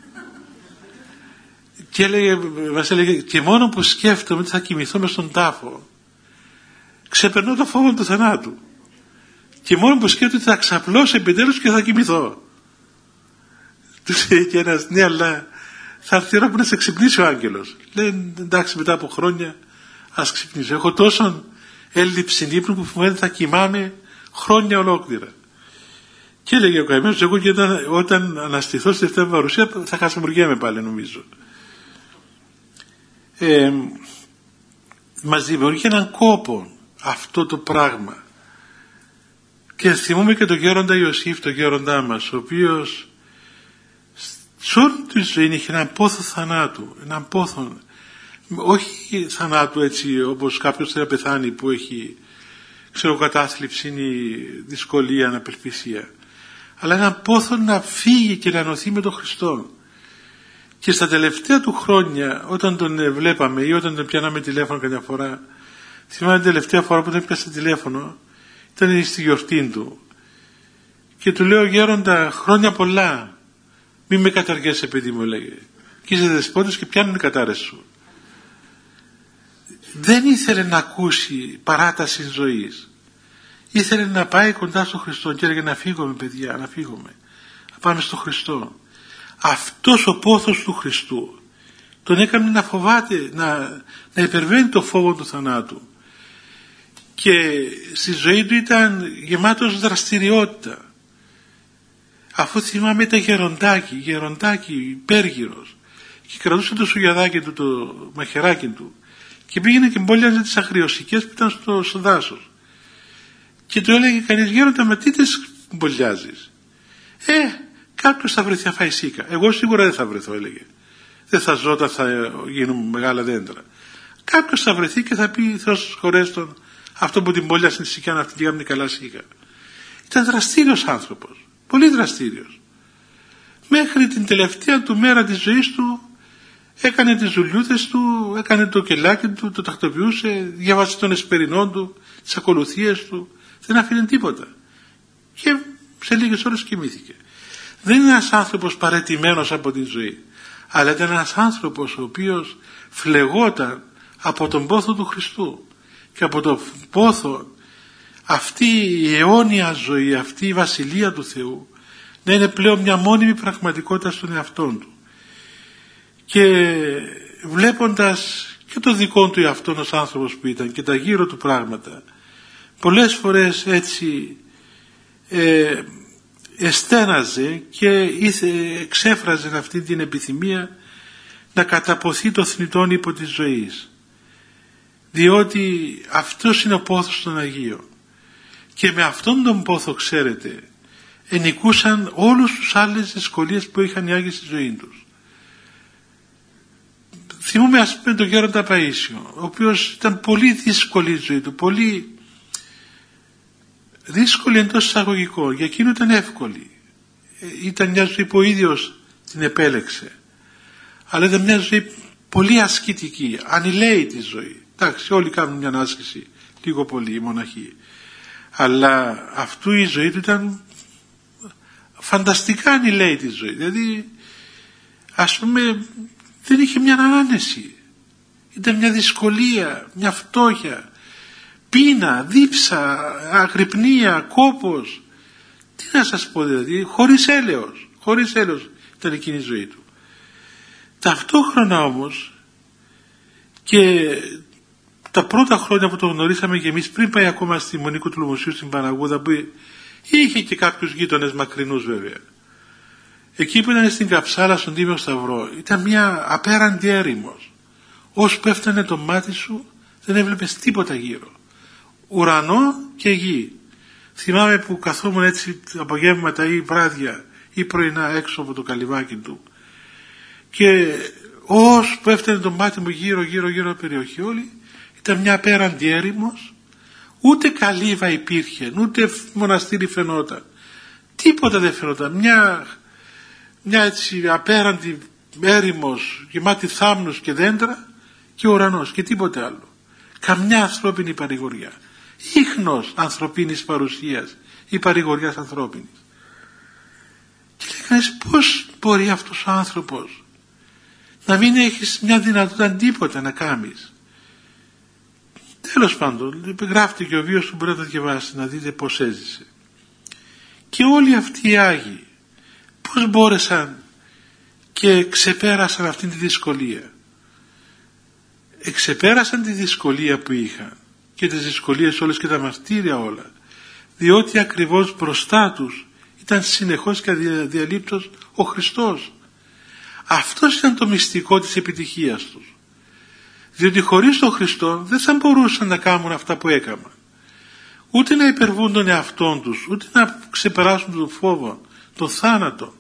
Και μας έλεγε, και μόνο που σκέφτομαι ότι θα κοιμηθώ μες στον τάφο, ξεπερνώ το φόβο του θανάτου. Και μόνο που σκέφτομαι ότι θα ξαπλώσω επιτέλους και θα κοιμηθώ. Τους λέει και ένας, ναι, αλλά θα έρθει η ώρα που να σε ξυπνήσει ο άγγελος. Λέει, εντάξει, μετά από χρόνια ας ξυπνήσω. Έχω τόσο έλλειψη ύπνου που φοβάμαι θα κοιμάμαι χρόνια ολόκληρα. Και έλεγε ο καημένος, εγώ και όταν αναστηθώ στη δεύτερη παρουσία θα χασμουργέμαι πάλι, νομίζω. Μας δημιουργεί έναν κόπο αυτό το πράγμα. Και θυμούμε και τον γέροντα Ιωσήφ, τον γέροντά μας, ο οποίος σε όλη τη ζωή είχε έναν πόθο θανάτου, έναν πόθο, όχι θανάτου έτσι όπως κάποιος θέλει να πεθάνει που έχει, ξέρω, κατάθλιψη ή δυσκολία, αναπελπισία, αλλά έναν πόθο να φύγει και να ενωθεί με τον Χριστό. Και στα τελευταία του χρόνια, όταν τον βλέπαμε ή όταν τον πιάναμε τηλέφωνο καμιά φορά, θυμάμαι την τελευταία φορά που τον πιάσα τηλέφωνο, ήταν στη γιορτή του. Και του λέω, γέροντα, χρόνια πολλά, μη με καταργέσαι, παιδί μου, λέγε. Και είσαι δεσπότης και πιάνουν οι κατάρες σου. Δεν ήθελε να ακούσει παράταση ζωής. Ήθελε να πάει κοντά στον Χριστό και έλεγε, να φύγουμε, παιδιά, να φύγουμε. Να πάμε στον Χριστό. Αυτός ο πόθος του Χριστού τον έκανε να φοβάται, να υπερβαίνει το φόβο του θανάτου. Και στη ζωή του ήταν γεμάτος δραστηριότητα. Αφού θυμάμαι ήταν γεροντάκι, υπέργυρος, και κρατούσε το σουγιαδάκι του, το μαχαιράκι του, και πήγαινε και μπόλιαζε τις αγριοσικές που ήταν στο δάσος. Και του έλεγε κανείς, γέροντα, με τι τις μπολιάζεις? Κάποιος θα βρεθεί να φάει σίκα. Εγώ σίγουρα δεν θα βρεθώ, έλεγε. Δεν θα ζω όταν θα γίνουν μεγάλα δέντρα. Κάποιος θα βρεθεί και θα πει, Θεός χωρέστον, αυτό που την μπόλιασε στην σικιά αυτή και κάνει καλά σίκα. Ήταν δραστήριος άνθρωπος. Πολύ δραστήριος. Μέχρι την τελευταία του μέρα της ζωής του έκανε τις δουλειούδες του, έκανε το κελάκι του, το τακτοποιούσε, διάβασε τον εσπερινό του, τις ακολουθίες του, δεν άφηνε τίποτα. Και σε λίγες ώρες κοιμήθηκε. Δεν είναι ένας άνθρωπος παραιτημένος από τη ζωή, αλλά ήταν ένας άνθρωπος ο οποίος φλεγόταν από τον πόθο του Χριστού και από τον πόθο αυτή η αιώνια ζωή, αυτή η βασιλεία του Θεού να είναι πλέον μια μόνιμη πραγματικότητα στον εαυτόν του. Και βλέποντας και το δικό του εαυτόν ως άνθρωπος που ήταν και τα γύρω του πράγματα, πολλές φορές έτσι εστέναζε και εξέφραζε αυτή την επιθυμία να καταποθεί το θνητόν ύπο της ζωής, διότι αυτός είναι ο πόθος των Αγίων. Και με αυτόν τον πόθο, ξέρετε, ενικούσαν όλους τους άλλες δυσκολίες που είχαν οι Άγιοι στη ζωή τους. Θυμούμε, ας πούμε, τον γέροντα Παΐσιο, ο οποίος ήταν πολύ δύσκολη η ζωή του, πολύ δύσκολη εντός εισαγωγικών. Για εκείνο ήταν εύκολη. Ήταν μια ζωή που ο ίδιος την επέλεξε. Αλλά ήταν μια ζωή πολύ ασκητική, ανηλαίητη ζωή. Εντάξει, όλοι κάνουν μια άσκηση, λίγο πολύ οι μοναχοί. Αλλά αυτού η ζωή του ήταν φανταστικά ανηλαίτη ζωή. Δηλαδή, ας πούμε, δεν είχε μια ανάνεση. Ήταν μια δυσκολία, μια φτώχεια, πείνα, δίψα, αγρυπνία, κόπος. Τι να σας πω δηλαδή, χωρίς έλεος ήταν εκείνη η ζωή του. Ταυτόχρονα όμως, και τα πρώτα χρόνια που το γνωρίσαμε και εμείς, πριν πάει ακόμα στη Μονή Κουτουλομουσίου στην Παναγούδα, που είχε και κάποιους γείτονες μακρινούς βέβαια, εκεί που ήταν στην Καψάλα στον Τίμιο Σταυρό, ήταν μια απέραντη έρημος. Ώσπου έφτανε το μάτι σου δεν έβλεπες τίποτα γύρω, ουρανό και γη. Θυμάμαι που καθόμουν έτσι απογεύματα ή βράδια ή πρωινά έξω από το καλυβάκι του, και ώσπου έφτανε το μάτι μου γύρω περιοχή όλη, ήταν μια απέραντη έρημος. Ούτε καλύβα υπήρχε, ούτε μοναστήρι φαινόταν, τίποτα δεν φαινόταν. Μια έτσι απέραντη έρημος γεμάτη θάμνους και δέντρα και ουρανός και τίποτε άλλο. Καμιά ανθρώπινη παρηγοριά, ίχνος ανθρωπίνης παρουσίας ή παρηγοριάς ανθρώπινης. Και λέει κανείς, πώς μπορεί αυτός ο άνθρωπος να μην έχεις μια δυνατότητα τίποτα να κάνεις? Τέλος πάντων, γράφτηκε και ο βίος του, μπορείτε να το διαβάσετε, να δείτε πώς έζησε. Και όλοι αυτοί οι Άγιοι πώς μπόρεσαν και ξεπέρασαν αυτήν τη δυσκολία? Εξεπέρασαν τη δυσκολία που είχαν και τις δυσκολίες όλες και τα μαρτύρια όλα, διότι ακριβώς μπροστά τους ήταν συνεχώς και αδιαλείπτως ο Χριστός. Αυτός ήταν το μυστικό της επιτυχίας τους, διότι χωρίς τον Χριστό δεν θα μπορούσαν να κάνουν αυτά που έκαναν, ούτε να υπερβούν τον εαυτόν τους, ούτε να ξεπεράσουν τον φόβο, τον θάνατο.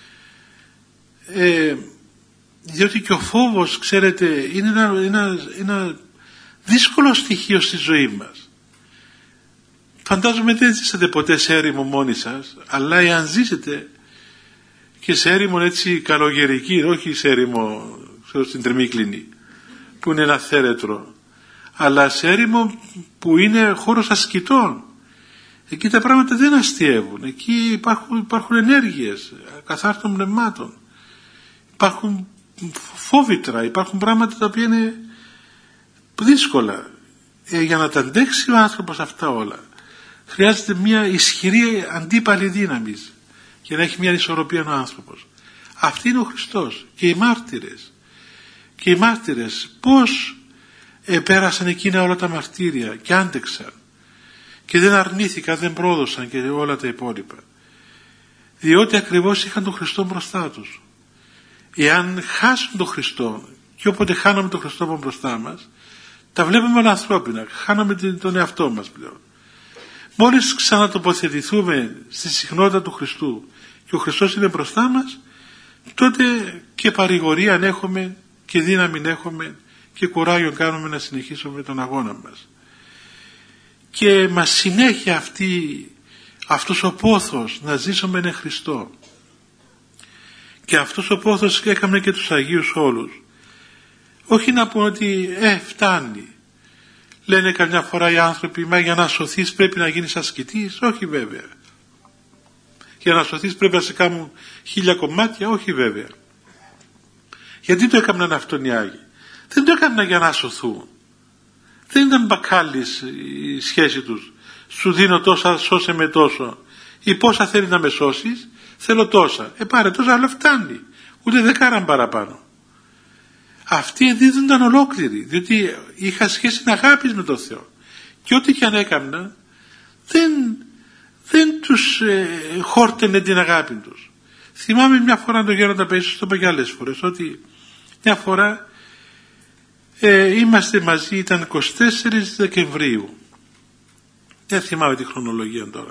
Διότι και ο φόβος, ξέρετε, είναι ένα δύσκολο στοιχείο στη ζωή μας. Φαντάζομαι δεν ζήσατε ποτέ σε έρημο μόνοι σας, αλλά εάν ζήσετε και σε έρημο έτσι καλογερική, όχι σε έρημο στην Τριμίκλινη που είναι ένα θέρετρο, αλλά σε έρημο που είναι χώρος ασκητών, εκεί τα πράγματα δεν αστιεύουν, εκεί υπάρχουν ενέργειες καθάρτων πνευμάτων, υπάρχουν φόβητρα, υπάρχουν πράγματα τα οποία είναι δύσκολα. Για να τα αντέξει ο άνθρωπος αυτά όλα χρειάζεται μια ισχυρή αντίπαλη δύναμη για να έχει μια ισορροπία ο άνθρωπος. Αυτή είναι ο Χριστός. Και οι μάρτυρες πώς πέρασαν εκείνα όλα τα μαρτύρια και άντεξαν και δεν αρνήθηκαν, δεν πρόδωσαν και όλα τα υπόλοιπα, διότι ακριβώς είχαν τον Χριστό μπροστά τους. Εάν χάσουν τον Χριστό, και όποτε χάνουμε τον Χριστό από μπροστά μας, τα βλέπουμε όλα ανθρώπινα, χάνουμε τον εαυτό μας πλέον. Μόλις ξανατοποθετηθούμε στη συχνότητα του Χριστού και ο Χριστός είναι μπροστά μας, τότε και παρηγορία αν έχουμε και δύναμη έχουμε και κουράγιο κάνουμε να συνεχίσουμε τον αγώνα μας. Και μας συνέχει αυτός ο πόθος να ζήσουμε εν Χριστώ. Και αυτός ο πόθος έκαμε και τους Αγίους όλους. Όχι να πούμε ότι φτάνει. Λένε καμιά φορά οι άνθρωποι, μα για να σωθείς πρέπει να γίνεις ασκητής. Όχι βέβαια. Για να σωθείς πρέπει να σε κάνουν 1000 κομμάτια. Όχι βέβαια. Γιατί το έκαναν αυτόν οι Άγιοι? Δεν το έκαναν για να σωθούν. Δεν ήταν μπακάλις η σχέση τους. Σου δίνω τόσα, σώσε με τόσο. Ή πόσα θέλει να με σώσεις, θέλω τόσα. Πάρε τόσα, αλλά φτάνει. Ούτε δεν κάναν παραπάνω. Αυτοί ενδίδονταν ολόκληροι, διότι είχαν σχέση αγάπης με τον Θεό. Και ό,τι και αν έκαναν, δεν τους χόρτενε την αγάπη τους. Θυμάμαι μια φορά τον Γέροντα Παΐσιο, το είπα και άλλες φορές, ότι μια φορά είμαστε μαζί, ήταν 24 Δεκεμβρίου. Δεν θυμάμαι τη χρονολογία τώρα.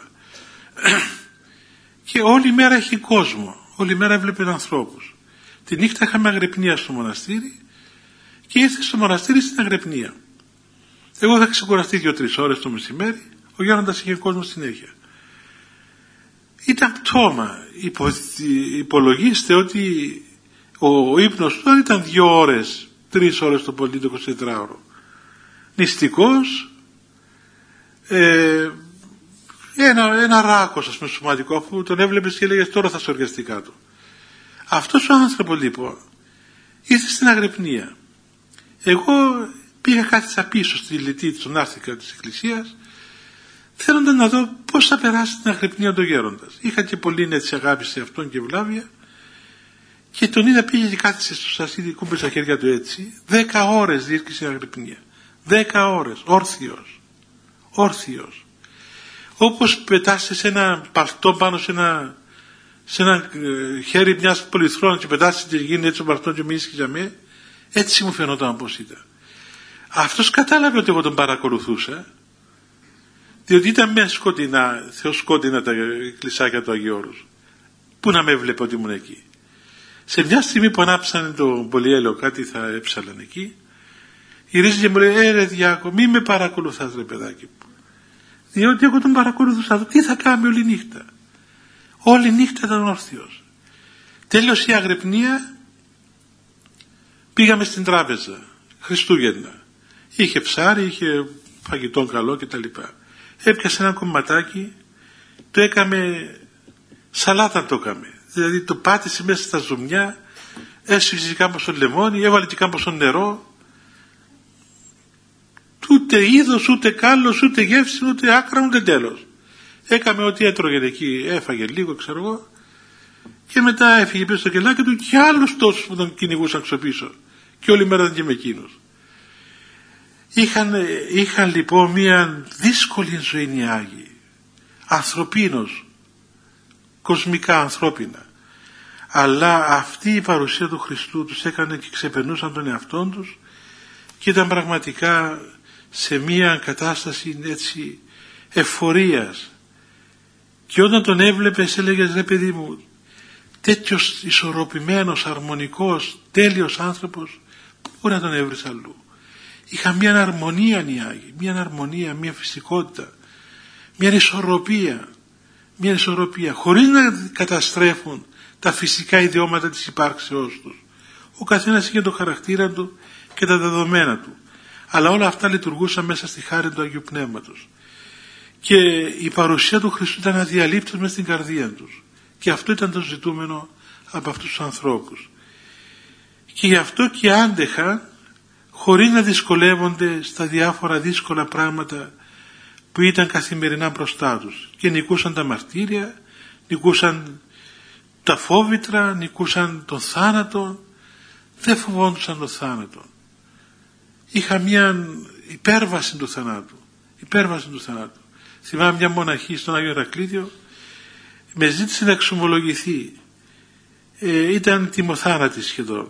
Και όλη μέρα έχει κόσμο, όλη μέρα έβλεπε ανθρώπους. Τη νύχτα είχαμε αγρυπνία στο μοναστήρι και ήρθε στο μοναστήρι στην αγρυπνία. Εγώ θα ξεκουραστεί 2-3 ώρες το μεσημέρι, ο Γέροντας είχε κόσμο συνέχεια. Ήταν πτώμα. Υπολογίστε ότι ο ύπνος του ήταν 2 ώρες, 3 ώρες το πολύ, το 24ωρο. Νηστικός, ένα ράκος, ας πούμε, σωματικό, αφού τον έβλεπες και έλεγες τώρα θα σοριαστεί κάτω. Αυτός ο άνθρωπος λοιπόν ήρθε στην αγρυπνία. Εγώ πήγα κάθισα πίσω στη λιτή στον άρθηκα της εκκλησίας, θέλοντας να δω πώς θα περάσει την αγρυπνία των γέροντας. Είχα και πολύ έτσι αγάπη σε αυτόν και ευλάβεια, και τον είδα πήγε και κάθισε στο σασίδι, κούμπε στα χέρια του έτσι. 10 ώρες διήρκησε η αγρυπνία. 10 ώρες, όρθιος. Όπως πετάσαι σε ένα παλτό πάνω σε ένα χέρι μιας πολυθρόνας και πετάσαι και γίνει έτσι ο παλτό και μείνεις και για μέ, έτσι μου φαινόταν πως ήταν. Αυτός κατάλαβε ότι εγώ τον παρακολουθούσα, διότι ήταν μέσα σκοτεινά, θεοσκότεινα τα κλεισάκια του Αγίου Όρους. Πού να με έβλεπε ότι ήμουν εκεί. Σε μια στιγμή που ανάψανε το πολυέλαιο, κάτι θα έψαλαν εκεί, γυρίζει και μου λέει, ρε Διάκο, μη με παρακολουθάς ρε παιδάκι μου. Διότι εγώ τον παρακολουθούσα, τι θα κάνει όλη νύχτα. Όλη νύχτα ήταν όρθιος. Τέλος η αγρυπνία, πήγαμε στην τράπεζα, Χριστούγεννα. Είχε ψάρι, είχε φαγητό καλό κτλ. Έπιασε ένα κομματάκι, το έκαμε, σαλάτα το έκαμε. Δηλαδή το πάτησε μέσα στα ζουμιά, έσφιζε κάμποσο λεμόνι, έβαλε και κάμποσο νερό. Ούτε είδος, ούτε κάλος, ούτε γεύση, ούτε άκρα, ούτε τέλος. Έκαμε ό,τι έτρωγε εκεί, έφαγε λίγο, ξέρω εγώ, και μετά έφυγε πίσω στο κελάκι του και άλλους τόσους που τον κυνηγούσαν ξοπίσω. Και όλη μέρα ήταν και με εκείνους. Είχαν λοιπόν μια δύσκολη ζωή οι Άγιοι. Ανθρωπίνος, κοσμικά ανθρώπινα. Αλλά αυτή η παρουσία του Χριστού τους έκανε και ξεπερνούσαν τον εαυτόν τους και ήταν πραγματικά σε μια κατάσταση έτσι ευφορίας. Και όταν τον έβλεπες έλεγες, ρε παιδί μου, τέτοιος ισορροπημένος, αρμονικός, τέλειος άνθρωπος, πού μπορεί να τον έβρεις αλλού. Είχα μια αρμονία οι Άγιοι, μια αρμονία, μια φυσικότητα, μια ισορροπία, χωρίς να καταστρέφουν τα φυσικά ιδιώματα της υπάρξεώς τους. Ο καθένας είχε το χαρακτήρα του και τα δεδομένα του, αλλά όλα αυτά λειτουργούσαν μέσα στη χάρη του Αγίου Πνεύματος. Και η παρουσία του Χριστού ήταν αδιαλείπτως μες στην καρδία τους. Και αυτό ήταν το ζητούμενο από αυτούς τους ανθρώπους. Και γι' αυτό και άντεχαν χωρίς να δυσκολεύονται στα διάφορα δύσκολα πράγματα που ήταν καθημερινά μπροστά τους. Και νικούσαν τα μαρτύρια, νικούσαν τα φόβητρα, νικούσαν τον θάνατο. Δεν φοβόντουσαν τον θάνατο. Είχα μια υπέρβαση του θανάτου. Θυμάμαι μια μοναχή στον Άγιο Ηρακλήδιο, με ζήτησε να εξομολογηθεί. Ήταν τιμοθάνατη σχεδόν.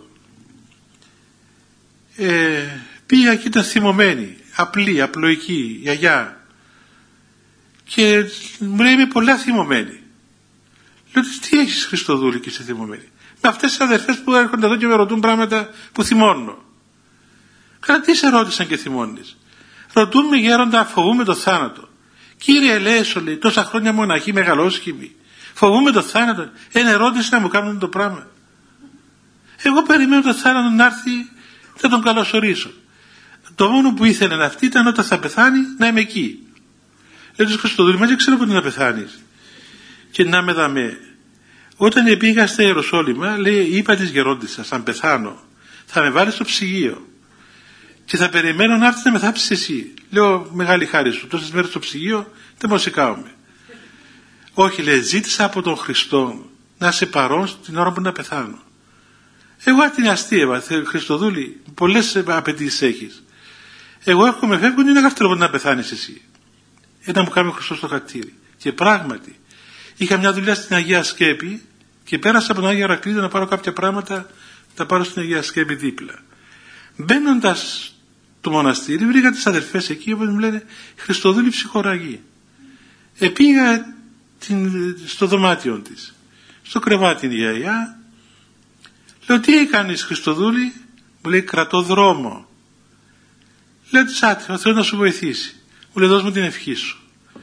Πήγα και ήταν θυμωμένη, απλοϊκή, γιαγιά. Και μου λέει, είμαι πολλά θυμωμένη. Λέω, τι έχεις Χριστοδούλη και είσαι θυμωμένη? Με αυτές τις αδερφές που έρχονται εδώ και με ρωτούν πράγματα που θυμώνω. Καλά, τι σε ρώτησαν και θυμώνεις? Ρωτούν με γέροντα, φοβούμαι το θάνατο. Κύριε Ελέησο, λέει, τόσα χρόνια μοναχή, μεγαλόσχημη, φοβούμαι το θάνατο. Ένα ερώτηση να μου κάνουν το πράγμα. Εγώ περιμένω το θάνατο να έρθει, θα τον καλωσορίσω. Το μόνο που ήθελε αυτή ήταν όταν θα πεθάνει να είμαι εκεί. Λέω του Χριστοδούλη, μα δεν ξέρω πότε να πεθάνεις. Και να με δαμέ. Όταν πήγα στα Ιεροσόλυμα, λέει, είπα της γερόντισσας, αν πεθάνω, θα με βάλει στο ψυγείο. Και θα περιμένω να έρθει να με θάψεις εσύ. Λέω, μεγάλη χάρη σου, τόσες μέρες στο ψυγείο δεν μπορώ να σε κάουμε. Όχι, λέει, ζήτησα από τον Χριστό να σε παρόν την ώρα που να πεθάνω. Εγώ την αστείευα, Χριστοδούλη, πολλές απαιτήσεις έχεις. Εγώ έρχομαι, φεύγω, είναι γραφτερό να πεθάνεις εσύ. Να μου κάνει ο Χριστός στο χατήρι. Και πράγματι, είχα μια δουλειά στην Αγία Σκέπη και πέρασα από τον Άγιο Ηρακλήδιο να πάρω κάποια πράγματα, τα πάρω στην Αγία Σκέπη δίπλα. Μπαίνοντας το μοναστήρι, βρήκα τις αδερφές εκεί, όπως μου λένε, Χριστοδούλη ψυχοραγή. Πήγα στο δωμάτιο της, στο κρεβάτι η γιαγιά. Λέω, τι έκανες Χριστοδούλη? Μου λέει, κρατώ δρόμο. Λέω, τσάτε, ο Θεός να σου βοηθήσει. Μου λέει, δώσ' μου την ευχή σου.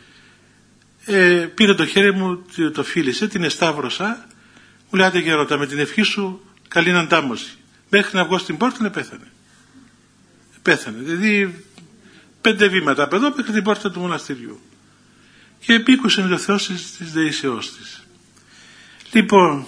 Πήρε το χέρι μου, το φίλησε, την εσταύρωσα. Μου λέει, άντε γερότα, με την ευχή σου καλή αντάμωση. Μέχρι να βγω στην πόρτα πέθανε. Δηλαδή 5 βήματα από εδώ μέχρι την πόρτα του μοναστηριού. και επίκουσε το Θεό της δεήσεώς της. Λοιπόν,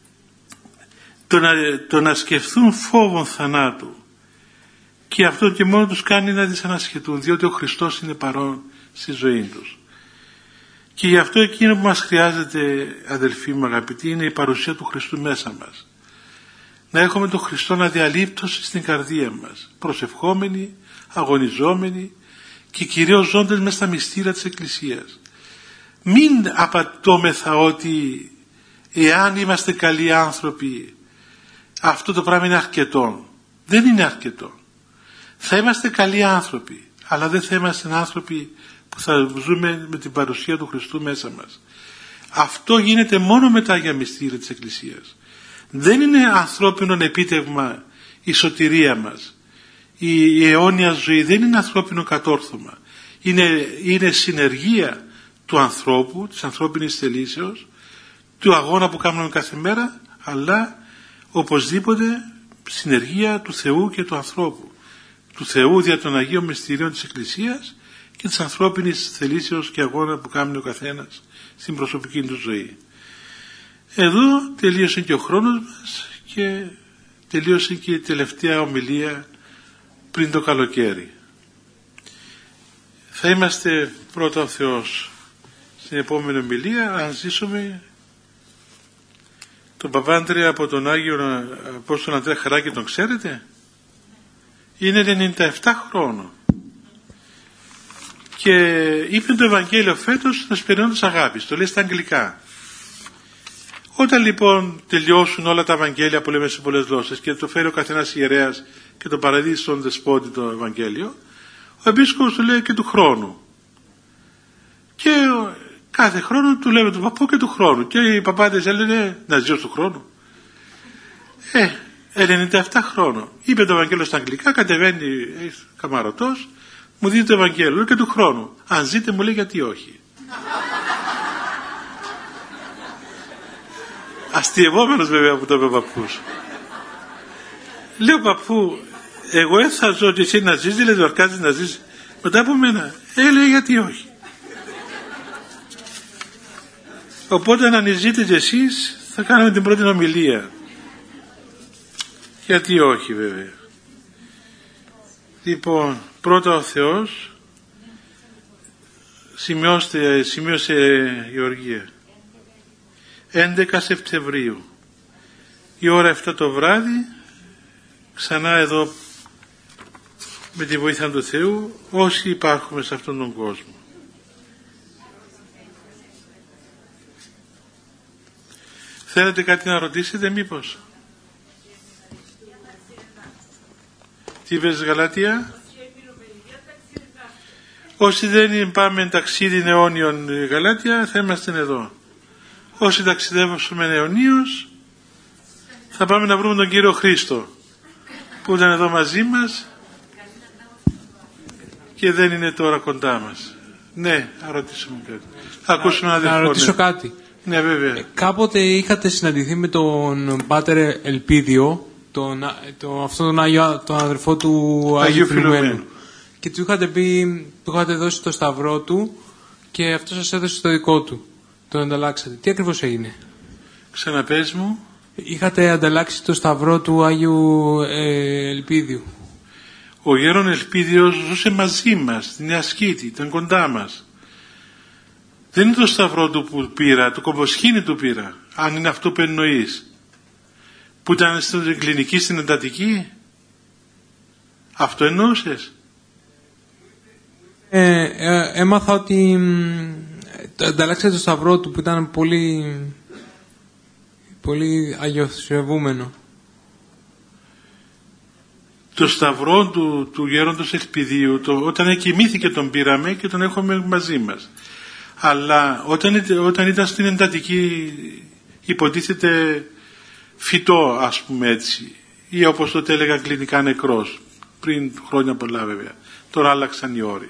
το να σκεφτούν φόβον θανάτου, και αυτό και μόνο τους κάνει να δυσανασχετούν, διότι ο Χριστός είναι παρόν στη ζωή τους. Και γι' αυτό εκείνο που μας χρειάζεται, αδελφοί μου αγαπητοί, είναι η παρουσία του Χριστού μέσα μας. Να έχουμε τον Χριστό να διαλείπτωσει στην καρδία μας, προσευχόμενοι, αγωνιζόμενοι και κυρίως ζώντες μέσα στα μυστήρια της Εκκλησίας. Μην απατώμεθα ότι εάν είμαστε καλοί άνθρωποι αυτό το πράγμα είναι αρκετό. Δεν είναι αρκετό. Θα είμαστε καλοί άνθρωποι, αλλά δεν θα είμαστε άνθρωποι που θα ζούμε με την παρουσία του Χριστού μέσα μας. Αυτό γίνεται μόνο με τα Άγια Μυστήρια της Εκκλησίας. Δεν είναι ανθρώπινο επίτευγμα η σωτηρία μας. Η αιώνια ζωή δεν είναι ανθρώπινο κατόρθωμα. Είναι συνεργία του ανθρώπου, της ανθρώπινης θελήσεως, του αγώνα που κάνουμε κάθε μέρα, αλλά οπωσδήποτε συνεργία του Θεού και του ανθρώπου. Του Θεού δια των Αγίων Μυστηρίων της Εκκλησίας και της ανθρώπινης θελήσεως και αγώνα που κάνει ο καθένας στην προσωπική του ζωή. Εδώ τελείωσε και ο χρόνος μας και τελείωσε και η τελευταία ομιλία πριν το καλοκαίρι. Θα είμαστε πρώτα ο Θεός στην επόμενη ομιλία, αν ζήσουμε τον Παπάντρια από τον Άγιο Απόστολο Ανδρέα Χαράκη, τον ξέρετε? Είναι 97 χρόνων και είπε το Ευαγγέλιο φέτος στον Σπυριών της Αγάπης, το λέει στα αγγλικά. Όταν λοιπόν τελειώσουν όλα τα Ευαγγέλια που λέμε σε πολλές γλώσσες και το φέρει ο καθένας ιερέας και το παραδείσει στον δεσπότη το Ευαγγέλιο, ο επίσκοπος του λέει και του χρόνου. Και κάθε χρόνο του λέμε του παππού και του χρόνου. Και οι παπάδες έλεγαν να ζήσω του χρόνου. 97 χρόνων. Είπε το Ευαγγέλιο στα αγγλικά, κατεβαίνει καμαρωτός, μου δίνει το Ευαγγέλιο και του χρόνου. Αν ζείτε μου λέει γιατί όχι. Αστειευόμενος βέβαια που το είπε ο παππούς. Λέω παππού, εγώ δεν θα ζω και εσύ να ζεις, δηλαδή ο Αρκάδης να ζεις μετά από μένα. Λέει γιατί όχι. Οπότε αν ζείτε και εσείς θα κάνουμε την πρώτη ομιλία. Γιατί όχι βέβαια. Λοιπόν, πρώτα ο Θεός, σημείωσε Γεωργία. 11 Σεπτεμβρίου, η ώρα 7 το βράδυ, ξανά εδώ με τη βοήθεια του Θεού, όσοι υπάρχουμε σε αυτόν τον κόσμο. Θέλετε κάτι να ρωτήσετε μήπως? Τι είπες Γαλάτια? Όσοι δεν πάμε ταξίδι αιώνιων Γαλάτια θα είμαστε εδώ. Όσοι ταξιδεύουμε αιωνίως θα πάμε να βρούμε τον Κύριο Χρήστο που ήταν εδώ μαζί μας και δεν είναι τώρα κοντά μας. Ναι, να ρωτήσουμε κάτι. Να ρωτήσω κάτι. Ναι, βέβαια. Κάποτε είχατε συναντηθεί με τον Πάτερ Ελπίδιο, αυτόν τον αδερφό του Αγίου Φιλουμένου. Και του είχατε πει, του είχατε δώσει το σταυρό του και αυτό σας έδωσε το δικό του. Τον ανταλλάξατε. Τι ακριβώς έγινε? Ξαναπες μου. Είχατε ανταλλάξει το σταυρό του Άγιου Ελπίδιου. Ο γέρον Ελπίδιος ζούσε μαζί μας στην Νέα Σκήτη, ήταν κοντά μας. Δεν είναι το σταυρό του που πήρα, το κομποσχήνι του πήρα, αν είναι αυτό που εννοείς. Που ήταν στην κλινική, στην εντατική. Αυτό εννοούσες? Έμαθα ότι ανταλλάξατε το σταυρό του που ήταν πολύ, πολύ αγιοθυσιευούμενο. Το σταυρό του γέροντος Ελπιδίου, όταν κοιμήθηκε τον πήραμε και τον έχουμε μαζί μας. Αλλά όταν ήταν στην εντατική υποτίθεται φυτό, ας πούμε έτσι, ή όπως το έλεγα κλινικά νεκρός, πριν χρόνια πολλά βέβαια. Τώρα άλλαξαν οι όροι.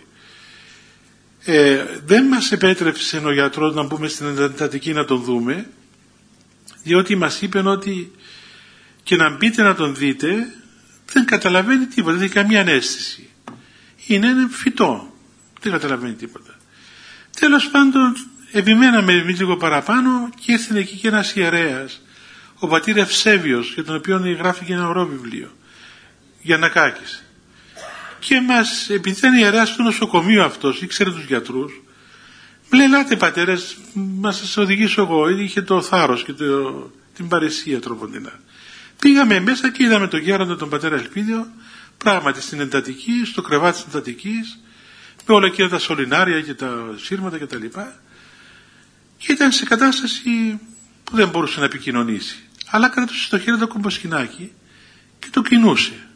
Δεν μας επέτρεψε ο γιατρός να μπούμε στην εντατική να τον δούμε, διότι μας είπε ότι και να μπείτε να τον δείτε δεν καταλαβαίνει τίποτα, δεν έχει καμία αναίσθηση. Είναι φυτό, δεν καταλαβαίνει τίποτα. Τέλος πάντων, επιμέναμε εμείς λίγο παραπάνω και ήρθε εκεί και ένας ιερέας, ο πατήρ Ευσέβιος, για τον οποίο γράφει και ένα ωραίο βιβλίο, Γιαννακάκης. Και μας, επειδή ήταν ιερέας στο νοσοκομείο αυτός, ήξερε τους γιατρούς, μου λέει, ελάτε πατέρες, μας σας οδηγήσω εγώ. Είχε το θάρρος και την παρησία τροποντινά. Πήγαμε μέσα και είδαμε τον γέροντα τον πατέρα Ελπίδιο, πράγματι στην εντατική, στο κρεβάτι της εντατικής, με όλα εκείνα τα σωληνάρια και τα σύρματα και τα λοιπά, και ήταν σε κατάσταση που δεν μπορούσε να επικοινωνήσει. Αλλά κρατούσε στο χέρι το κομποσκινάκι και το κινούσε.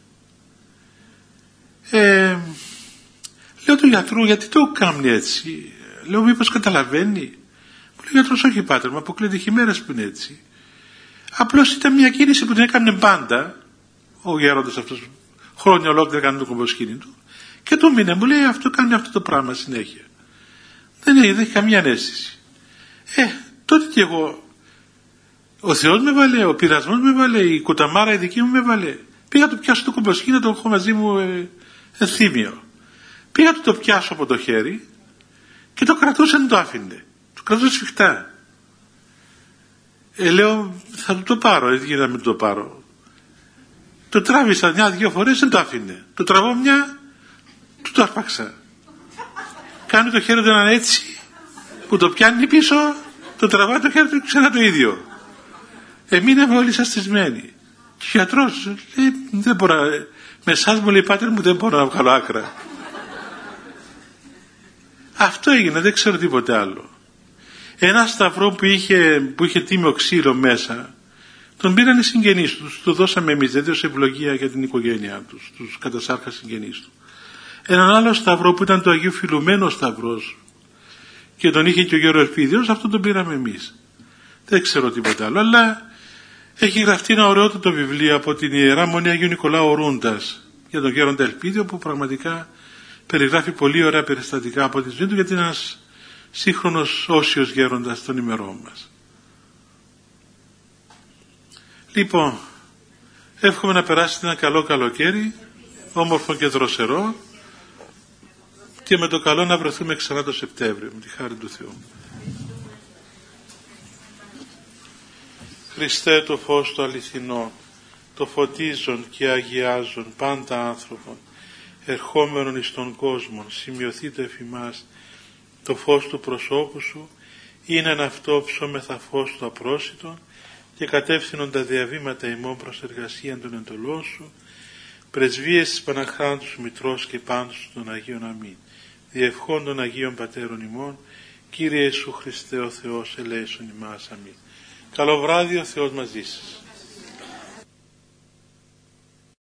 Λέω του γιατρού, γιατί το κάνει έτσι? Λέω, μήπως καταλαβαίνει? Μου λέει ο γιατρός, όχι πάτερ, μου αποκλείεται χειμέρες που είναι έτσι. Απλώς ήταν μια κίνηση που την έκανε πάντα, ο γέροντας αυτός, χρόνια ολόκληρα έκανε το κομποσκίνι του, και του μείνε, μου λέει, αυτό κάνει αυτό το πράγμα συνέχεια. Δεν έχει καμία αίσθηση. Τότε και εγώ, ο Θεός με βάλε, ο πειρασμός με βάλε, η κουταμάρα η δική μου με βάλε. Πήγα να το πιάσω το κομποσκίνι, το έχω μαζί μου ευθύμιο. Πήγα να το πιάσω από το χέρι και το κρατούσε, δεν το άφηνε. Το κρατούσε σφιχτά. Λέω, θα του το πάρω, έτσι να μην το πάρω. Το τράβησα μια-δυο φορές, δεν το άφηνε. Το τραβώ μια, του το άρπαξα. Κάνει το χέρι του έναν έτσι, που το πιάνει πίσω, το τραβάει το χέρι του ξανά το ίδιο. Μείναμε όλοι σαστισμένοι. Και ο γιατρός λέει, δεν μπορώ, με εσάς μου λέει, πάτερ μου, δεν μπορώ να βγάλω άκρα. Αυτό έγινε, δεν ξέρω τίποτε άλλο. Ένα σταυρό που είχε τίμιο ξύλο μέσα, τον πήραν οι συγγενείς του, το δώσαμε εμείς, δηλαδή ως ευλογία για την οικογένειά τους, τους κατασάρχα συγγενείς του. Έναν άλλο σταυρό που ήταν το Αγίου Φιλουμένου σταυρός και τον είχε και ο Γέρο Ελπίδιος, αυτό τον πήραμε εμείς. Δεν ξέρω τίποτα άλλο, αλλά έχει γραφτεί ένα ωραιότατο βιβλίο από την Ιερά Μονή Αγίου Νικολάου Ορούντας για τον Γέροντα Ελπίδιο, που πραγματικά περιγράφει πολύ ωραία περιστατικά από τη ζωή του, γιατί είναι ένας σύγχρονος όσιος γέροντας των ημερών μας. Λοιπόν, εύχομαι να περάσετε ένα καλό καλοκαίρι, όμορφο και δροσερό, και με το καλό να βρεθούμε ξανά το Σεπτέμβριο, με τη χάρη του Θεού. Χριστέ, το φως το αληθινό, το φωτίζον και αγιάζον πάντα άνθρωπον, ερχόμενον εις τον κόσμο, σημειωθείτε εφ' ημάς το φως του προσώπου σου, είναι εν αυτό ψώμεθα φως του απρόσιτον και κατεύθυνον τα διαβήματα ημών προς εργασίαν των εντολών σου, πρεσβείες της Παναχράντου σου Μητρός και πάντως των Αγίων αμήν. Διευχών των Αγίων Πατέρων ημών, Κύριε Ιησού Χριστέ ο Θεός, ελέησον ημάς αμήν. Καλό βράδυ, ο Θεός μαζί σας.